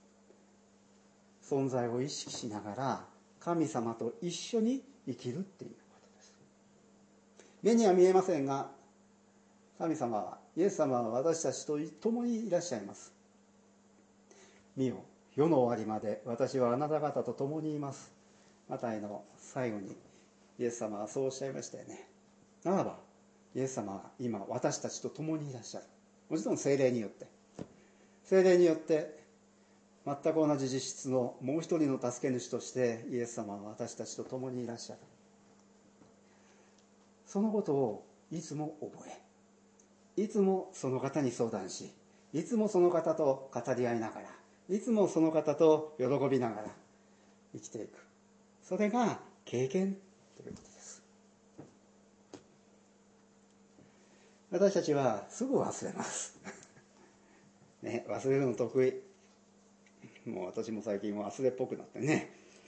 存在を意識しながら神様と一緒に生きるっていうことです。目には見えませんが、神様は、イエス様は私たちと共にいらっしゃいます。見よ、世の終わりまで私はあなた方と共にいます。マタイの最後にイエス様はそうおっしゃいましたよね。ならばイエス様は今私たちと共にいらっしゃる。もちろん聖霊によって全く同じ実質のもう一人の助け主としてイエス様は私たちと共にいらっしゃる。そのことをいつも覚え、いつもその方に相談し、いつもその方と語り合いながら、いつもその方と喜びながら生きていく。それが経験ということです。私たちはすぐ忘れますね、忘れるの得意。もう私も最近忘れっぽくなってね、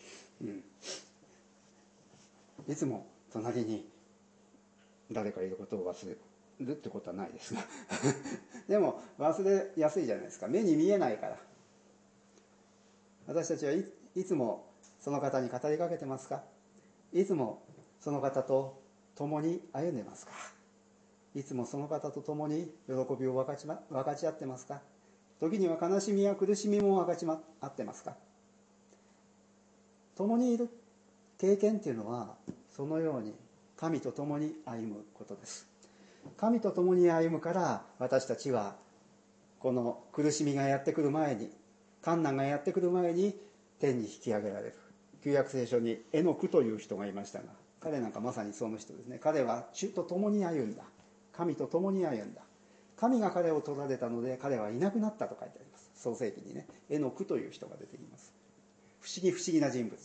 いつも隣に誰かいることを忘れるってことはないですがでも忘れやすいじゃないですか。目に見えないから。私たちはいつもその方に語りかけてますか？いつもその方と共に歩んでますか？いつもその方と共に喜びを分かち合ってますか？時には悲しみや苦しみも分かち合ってますか？共にいる経験っていうのはそのように神と共に歩むことです。神と共に歩むから私たちはこの苦しみがやってくる前に、困難がやってくる前に天に引き上げられる。旧約聖書にエノクという人がいましたが、彼なんかまさにその人ですね。彼は主と共に歩んだ。神と共に歩んだ。神が彼を取られたので彼はいなくなったと書いてあります。創世記にね、エノクという人が出てきます。不思議な人物です。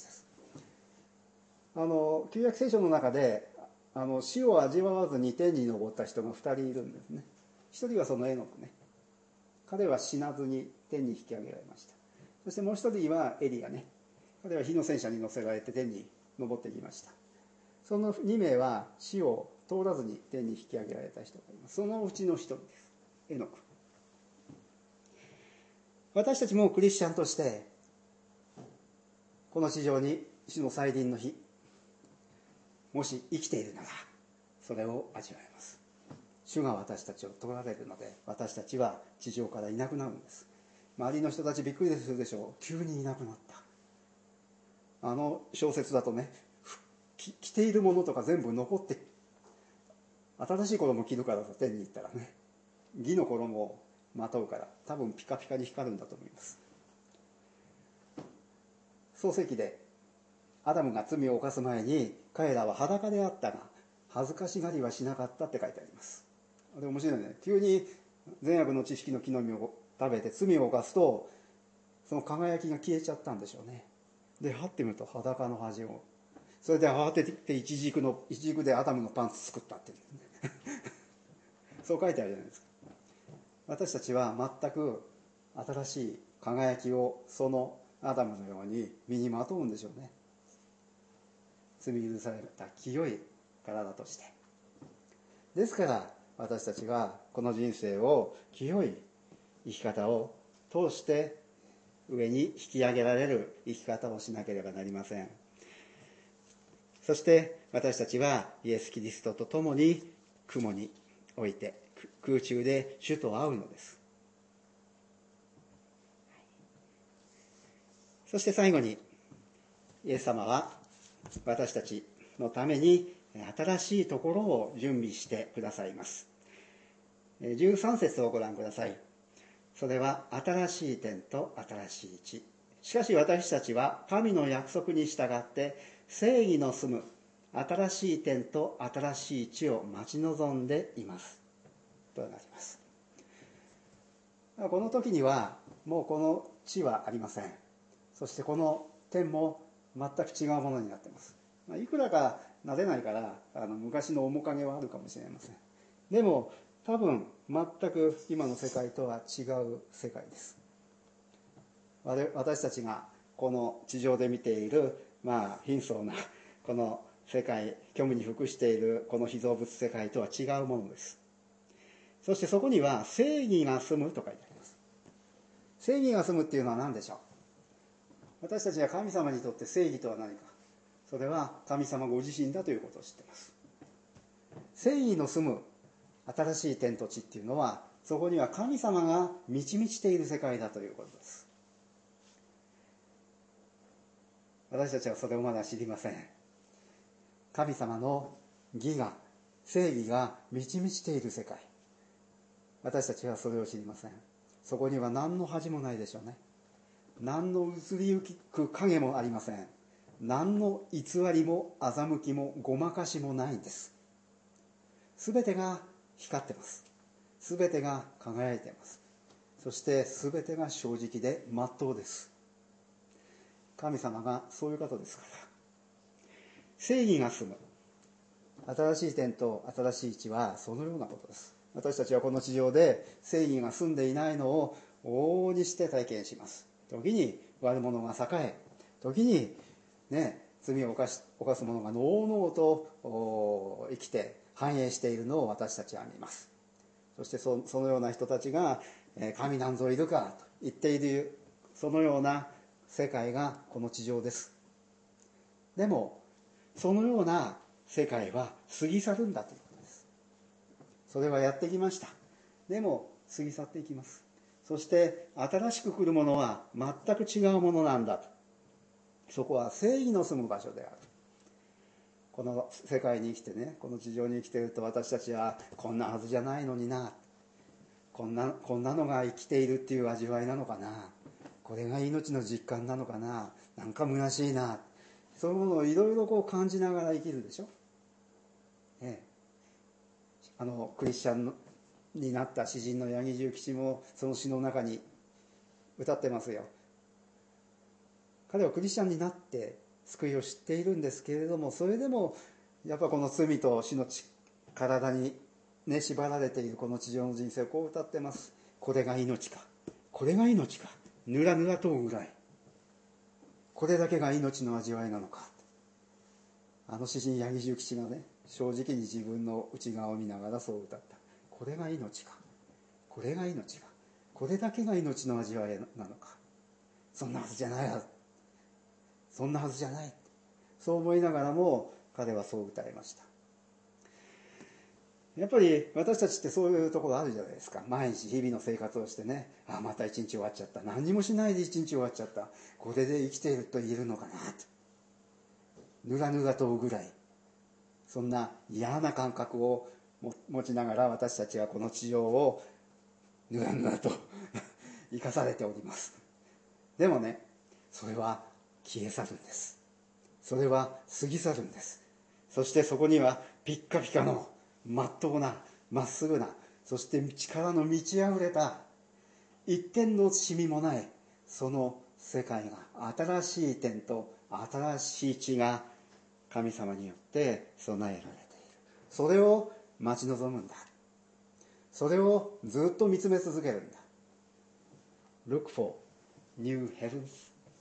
旧約聖書の中で死を味わわずに天に昇った人が2人いるんですね。1人はそのエノクね。彼は死なずに天に引き上げられました。そしてもう1人はエリアね。彼は火の戦車に乗せられて天に昇ってきました。その2名は死を通らずに天に引き上げられた人がいます。そのうちの1人です。エノク。私たちもクリスチャンとしてこの地上に主の再臨の日、もし生きているならそれを味わえます。主が私たちを取られるので私たちは地上からいなくなるんです。周りの人たちびっくりするでしょう。急にいなくなった。小説だとね、着ているものとか全部残って、新しい衣着るからと天に行ったらね、義の衣をまとうから多分ピカピカに光るんだと思います。創世記でアダムが罪を犯す前に彼らは裸であったが恥ずかしがりはしなかったって書いてあります。あれ面白いね。急に善悪の知識の木の実を食べて罪を犯すとその輝きが消えちゃったんでしょうね。ではってみると裸の恥を、それで慌てて一軸でアダムのパンツ作ったってそう書いてあるじゃないですか。私たちは全く新しい輝きをそのアダムのように身にまとうんでしょうね。罪許された清い体として。ですから私たちはこの人生を清い生き方を通して上に引き上げられる生き方をしなければなりません。そして私たちはイエス・キリストと共に雲において空中で主と会うのです。そして最後にイエス様は私たちのために新しいところを準備してくださいます。13節をご覧ください。それは新しい天と新しい地。しかし私たちは神の約束に従って正義の住む新しい天と新しい地を待ち望んでいますとなります。この時にはもうこの地はありません。そしてこの天も全く違うものになっています。いくらか慣れないから昔の面影はあるかもしれません。でも多分全く今の世界とは違う世界です。私たちがこの地上で見ている貧相なこの世界、虚無に服しているこの被造物世界とは違うものです。そしてそこには正義が住むと書いてあります。正義が住むっていうのは何でしょう。私たちが神様にとって正義とは何か。それは神様ご自身だということを知っています。正義の住む新しい天と地っていうのは、そこには神様が満ち満ちている世界だということです。私たちはそれをまだ知りません。神様の義が、正義が満ち満ちている世界。私たちはそれを知りません。そこには何の恥もないでしょうね。何の移りゆく影もありません。何の偽りも欺きもごまかしもないんです。すべてが光ってます。すべてが輝いています。そしてすべてが正直で真っ当です。神様がそういう方ですから。正義が住む新しい天と新しい地はそのようなことです。私たちはこの地上で正義が住んでいないのを往々にして体験します。時に悪者が栄え、時に罪を犯す者がのうのうと生きて繁栄しているのを私たちは見ます。そしてそのような人たちが神なんぞいるかと言っているそのような世界がこの地上です。でもそのような世界は過ぎ去るんだということです。それはやってきました。でも過ぎ去っていきます。そして新しく来るものは全く違うものなんだと。そこは正義の住む場所である。この世界に生きてね、この地上に生きていると私たちはこんなはずじゃないのにな、こんなのが生きているっていう味わいなのかな、これが命の実感なのかな、なんか虚しいな、そういうものをいろいろ感じながら生きるでしょ。クリスチャンになった詩人の八木重吉もその詩の中に歌ってますよ。彼はクリスチャンになって救いを知っているんですけれども、それでもやっぱこの罪と死の体に縛られているこの地上の人生をこう歌ってます。これが命か、これが命か、ぬらぬらとうぐらい、これだけが命の味わいなのか。詩人八木重吉が正直に自分の内側を見ながらそう歌った。これが命か、これが命か、これだけが命の味わいなのか、そんなはずじゃない、そんなはずじゃない、そう思いながらも彼はそう歌いました。やっぱり私たちってそういうところあるじゃないですか。毎日日々の生活をしてね、また一日終わっちゃった、何もしないで一日終わっちゃった、これで生きていると言えるのかなと、ぬらぬらとぐらい、そんな嫌な感覚を持ちながら私たちはこの地上をぬらぬらと生かされております。でもね、それは消え去るんです。それは過ぎ去るんです。そしてそこにはピッカピカのまっとうな、まっすぐな、そして力の満ち溢れた、一点のシミもないその世界が、新しい天と新しい地が神様によって備えられている。それを待ち望むんだ。それをずっと見つめ続けるんだ。 Look for new heavens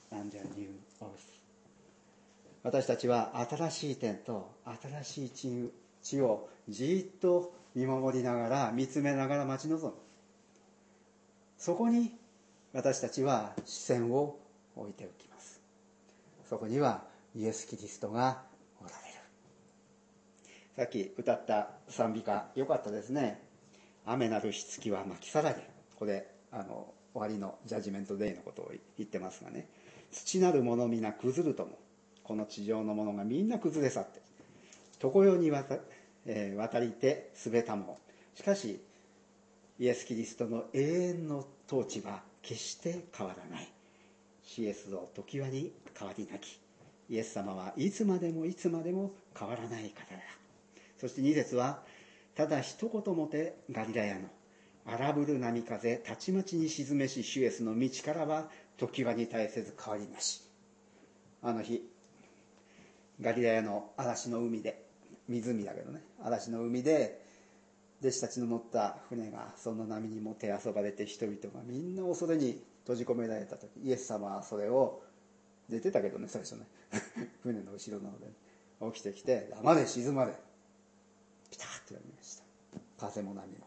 and a new earth。 私たちは新しい天と新しい地をじっと見守りながら、見つめながら待ち望む。そこに私たちは視線を置いておきます。そこにはイエス・キリストがおられる。さっき歌った賛美歌よかったですね。雨なるしつきは巻き去られ。これ終わりのジャッジメントデイのことを言ってますがね、土なるもの皆崩るとも、この地上のものがみんな崩れ去って常世に渡りてすべたもの。しかしイエス・キリストの永遠の統治は決して変わらない。シエスの時はに変わりなき。イエス様はいつまでもいつまでも変わらない方だ。そして2節は、ただ一言もてガリラヤの荒ぶる波風たちまちに沈めしシュエスの道からは時はに絶えせず変わりなし。あの日ガリラヤの嵐の海で、湖だけどね、嵐の海で弟子たちの乗った船がその波にもてあそばれて、人々がみんな恐れに閉じ込められた時、イエス様はそれを出てたけどね、最初ね船の後ろなので、起きてきて、黙れ静まれ、ピタッと言われました。風も波も。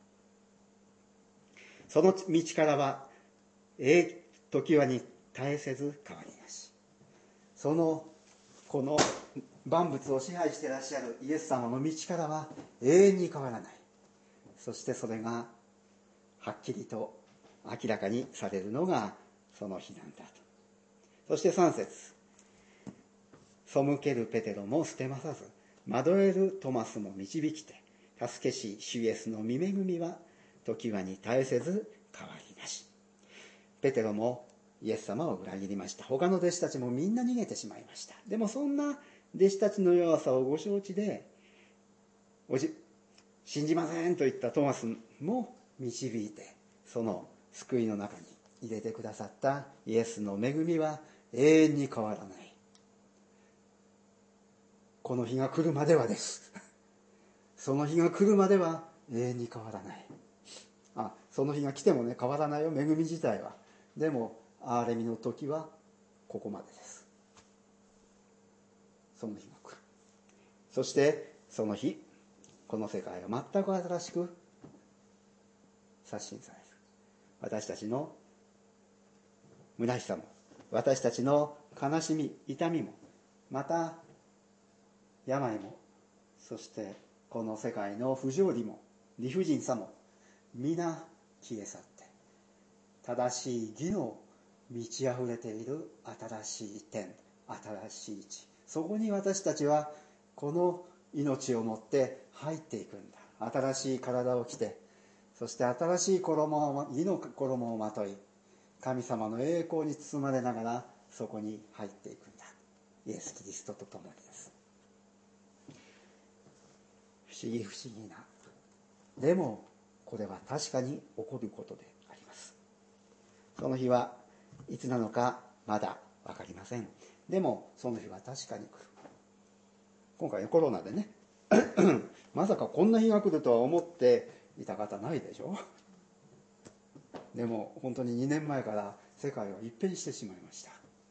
その道からは時はに絶えせず変わりなし。この万物を支配していらっしゃるイエス様の道からは永遠に変わらない。そしてそれがはっきりと明らかにされるのがその日なんだと。そして3節、背けるペテロも捨てまさず、惑えるトマスも導きて、助けし主イエスの御恵みは時はに絶えせず変わりなし。ペテロもイエス様を裏切りました。他の弟子たちもみんな逃げてしまいました。でもそんな弟子たちの弱さをご承知で、信じませんと言ったトマスも導いて、その救いの中に入れてくださったイエスの恵みは永遠に変わらない。この日が来るまではですその日が来るまでは永遠に変わらない。その日が来てもね、変わらないよ、恵み自体は。でも憐れみの時はここまでです。その日が来る。そしてその日、この世界は全く新しく刷新される。私たちの虚しさも、私たちの悲しみ、痛みも、また病も、そしてこの世界の不条理も理不尽さも皆消え去って、正しい義の満ち溢れている新しい天、新しい地、そこに私たちはこの命を持って入っていくんだ。新しい体を着て、そして新しい義の衣をまとい、神様の栄光に包まれながらそこに入っていくんだ。イエス・キリストと共にです。不思議な、でもこれは確かに起こることであります。その日はいつなのかまだ分かりません。でもその日は確かに来る。今回コロナでねまさかこんな日が来るとは思っていた方ないでしょ。でも本当に2年前から世界は一変してしまいました。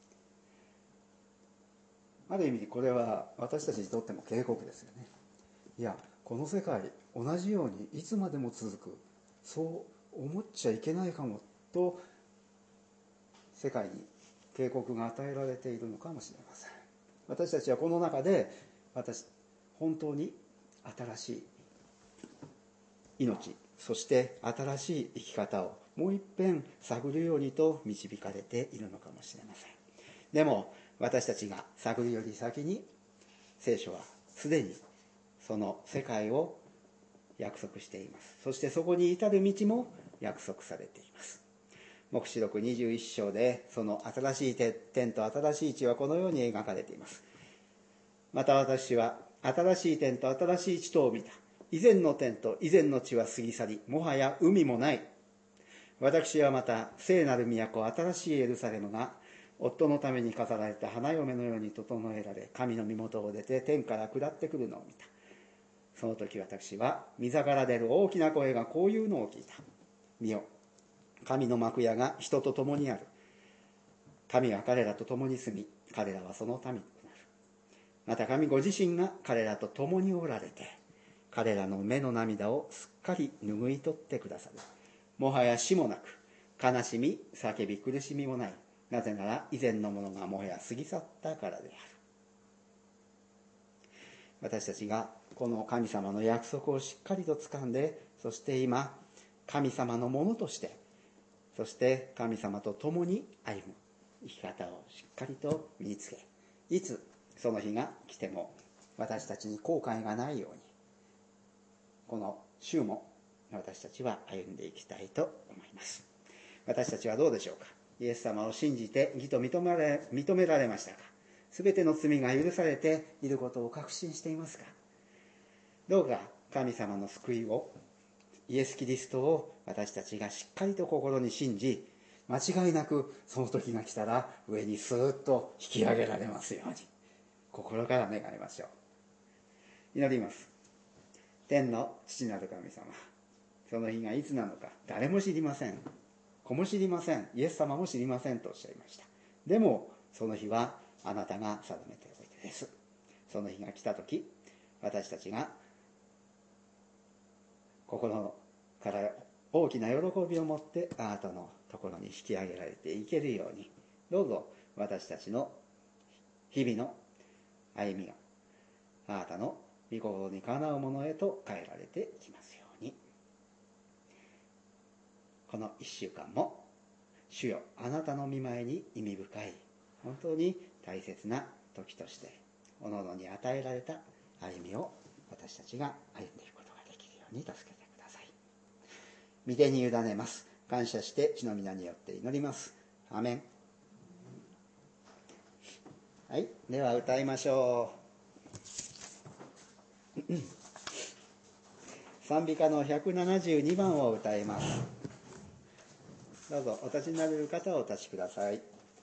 ある意味これは私たちにとっても警告ですよね。いや、この世界同じようにいつまでも続く、そう思っちゃいけないかもと世界に警告が与えられているのかもしれません。私たちはこの中で本当に新しい命、そして新しい生き方をもう一遍探るようにと導かれているのかもしれません。でも私たちが探るより先に聖書はすでにその世界を約束しています。そしてそこに至る道も約束されています。黙示録21章でその新しい天と新しい地はこのように描かれています。また私は新しい天と新しい地とを見た。以前の天と以前の地は過ぎ去り、もはや海もない。私はまた聖なる都、新しいエルサレムが夫のために飾られた花嫁のように整えられ、神の身元を出て天から下ってくるのを見た。その時私は御座から出る大きな声がこういうのを聞いた。見よ、神の幕屋が人と共にある。 神は彼らと共に住み、彼らはその民となる。また神ご自身が彼らと共におられて、彼らの目の涙をすっかり拭い取ってくださる。もはや死もなく、悲しみ、叫び、苦しみもない。なぜなら以前のものがもはや過ぎ去ったからである。私たちがこの神様の約束をしっかりと掴んで、そして今神様のものとして、そして神様と共に歩む生き方をしっかりと身につけ、いつその日が来ても私たちに後悔がないように、この週も私たちは歩んでいきたいと思います。私たちはどうでしょうか。イエス様を信じて義と認められましたか。すべての罪が許されていることを確信していますか。どうか神様の救いを、イエス・キリストを私たちがしっかりと心に信じ、間違いなくその時が来たら上にスーッと引き上げられますように心から願いましょう。祈ります。天の父なる神様、その日がいつなのか誰も知りません。子も知りません。イエス様も知りませんとおっしゃいました。でもその日はあなたが定めておいてです。その日が来た時、私たちが心から大きな喜びを持ってあなたのところに引き上げられていけるように、どうぞ私たちの日々の歩みがあなたの御心にかなうものへと変えられてきますように。この1週間も主よ、あなたの御前に意味深い、本当に大切な時としておのおのに与えられた歩みを私たちが歩んでいくことができるように助けてください。御手に委ねます。感謝して主の皆によって祈ります。アメン。はい、では歌いましょう。賛美歌の172番を歌います。どうぞお立ちになれる方はお立ちください。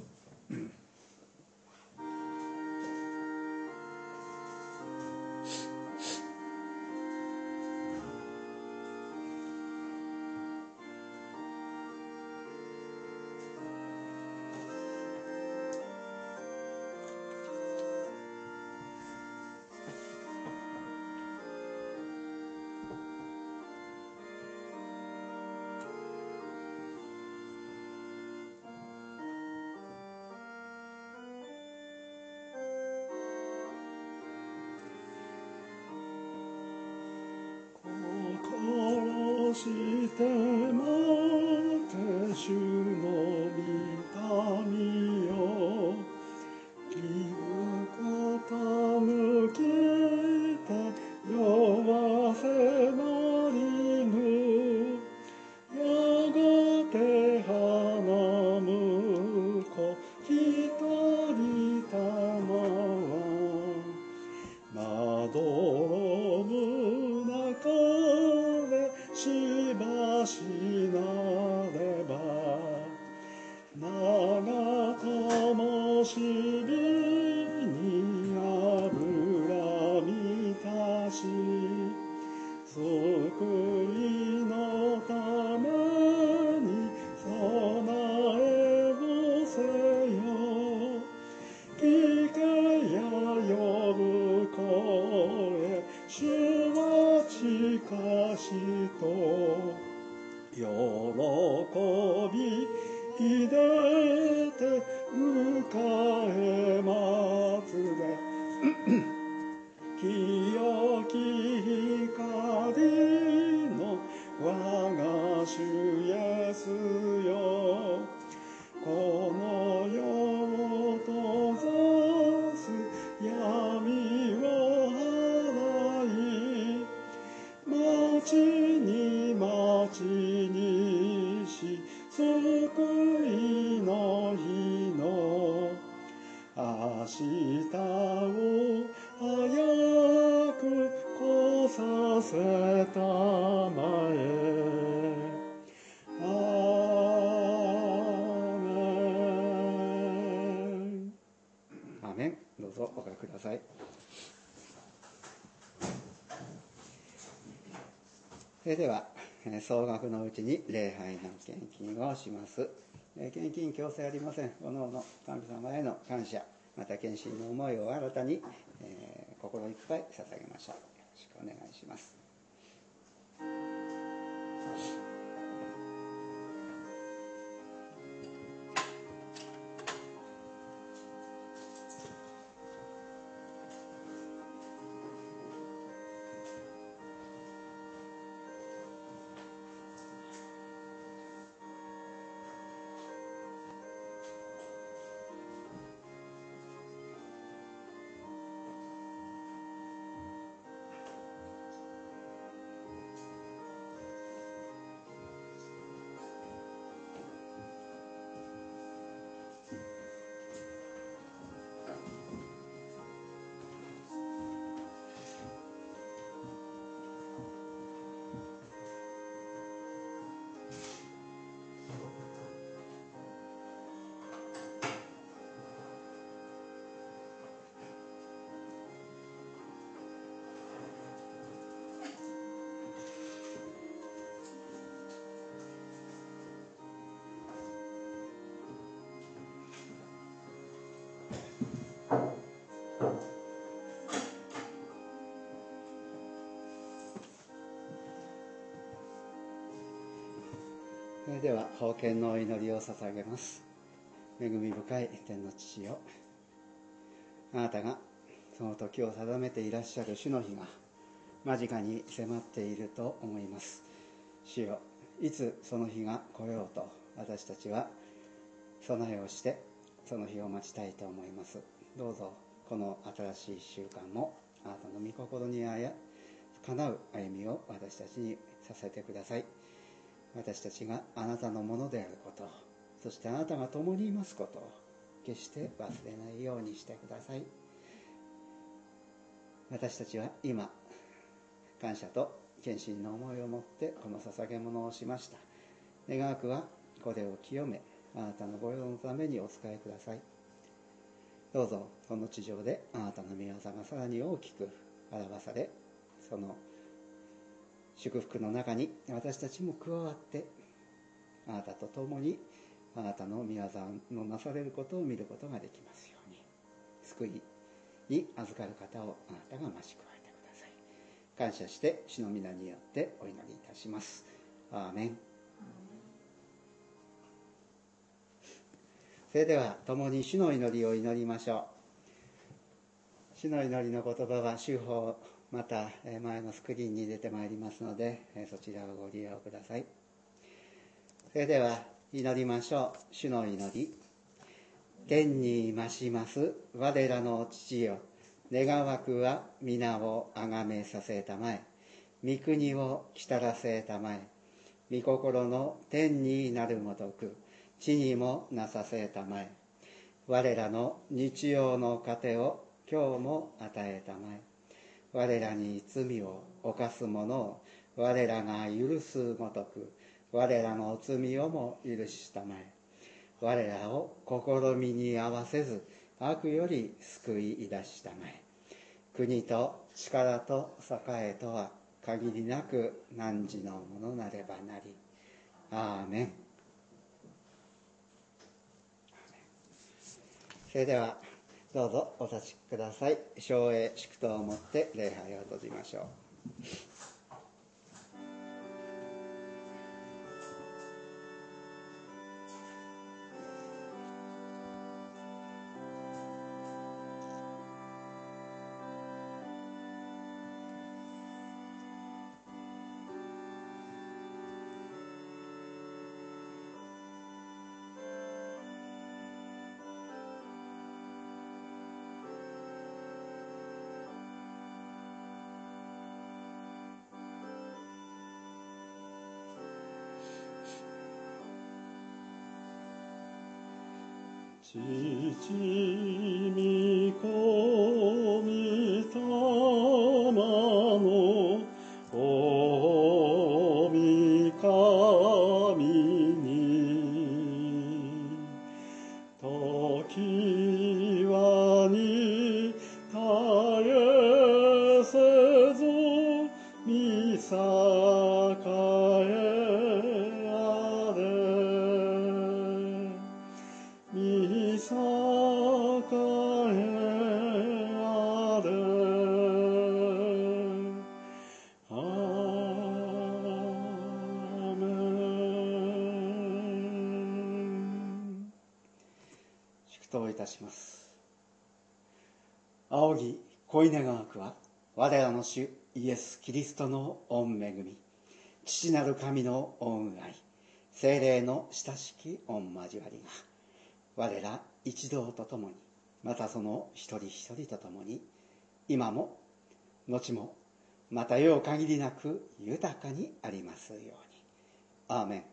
して待て主の御民よ、義を傾けて酔わせなりぬ、やがて花む子一人たまはまどろむ中でしばしなれば、長灯火に油満たし、救いのために備えをせよ。聞けや呼ぶ声、主は近しと喜び秀でて迎えますれ。清き光の我が主イエスよ、この世を閉ざす闇を払い、町にし救いの日の明日を早く来させたまえ。アーメン。 アーメン。どうぞおかけください。それでは総額のうちに礼拝の献金をします。 献金強制ありません。おのおの神様への感謝、また献身の思いを新たに、心いっぱい捧げましょう。よろしくお願いします。それでは奉献のお祈りを捧げます。恵み深い天の父よ、あなたがその時を定めていらっしゃる主の日が間近に迫っていると思います。主よ、いつその日が来ようと私たちは備えをしてその日を待ちたいと思います。どうぞこの新しい1週間もあなたの御心にかなう歩みを私たちにさせてください。私たちがあなたのものであること、そしてあなたが共にいますことを決して忘れないようにしてください。私たちは今感謝と献身の思いを持ってこの捧げ物をしました。願わくはこれを清め、あなたの御用のためにお使いください。どうぞこの地上であなたの御業がさらに大きく表され、その祝福の中に私たちも加わってあなたと共にあなたの御業のなされることを見ることができますように、救いに預かる方をあなたが増し加えてください。感謝して主の皆によってお祈りいたします。アーメン。それでは共に主の祈りを祈りましょう。主の祈りの言葉は週報また前のスクリーンに出てまいりますので、そちらをご利用ください。それでは祈りましょう。主の祈り。天に増します我らの父よ、願わくは皆をあがめさせたまえ、御国を来たらせたまえ、御心の天になるごとく地にもなさせたまえ、我らの日曜の糧を今日も与えたまえ、我らに罪を犯す者を我らが許すごとく我らの罪をも許したまえ、我らを試みに合わせず悪より救い出したまえ、国と力と栄とは限りなく汝のものなればなり。アーメン。それではどうぞお立ちください。唱詠祝祷をもって礼拝を閉じましょう。 父御子御霊のお御神に時はに絶えせず見栄えあれ祷いたします。仰ぎ恋願わくは、我らの主イエス・キリストの御恵み、父なる神の御愛、聖霊の親しき御交わりが、我ら一同と共に、またその一人一人と共に、今も後もまた世限りなく豊かにありますように。アーメン。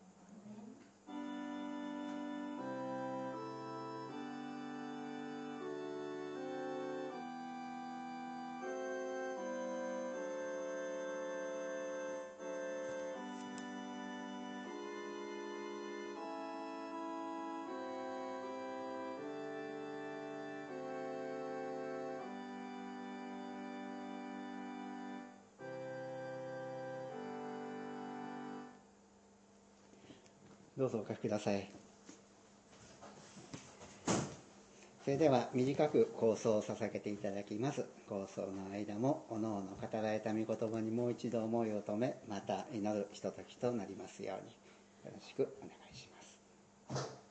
どうぞお書きください。それでは短く構想を捧げていただきます。構想の間もおのおの語られた御言葉にもう一度思いを止め、また祈るひとときとなりますようによろしくお願いします。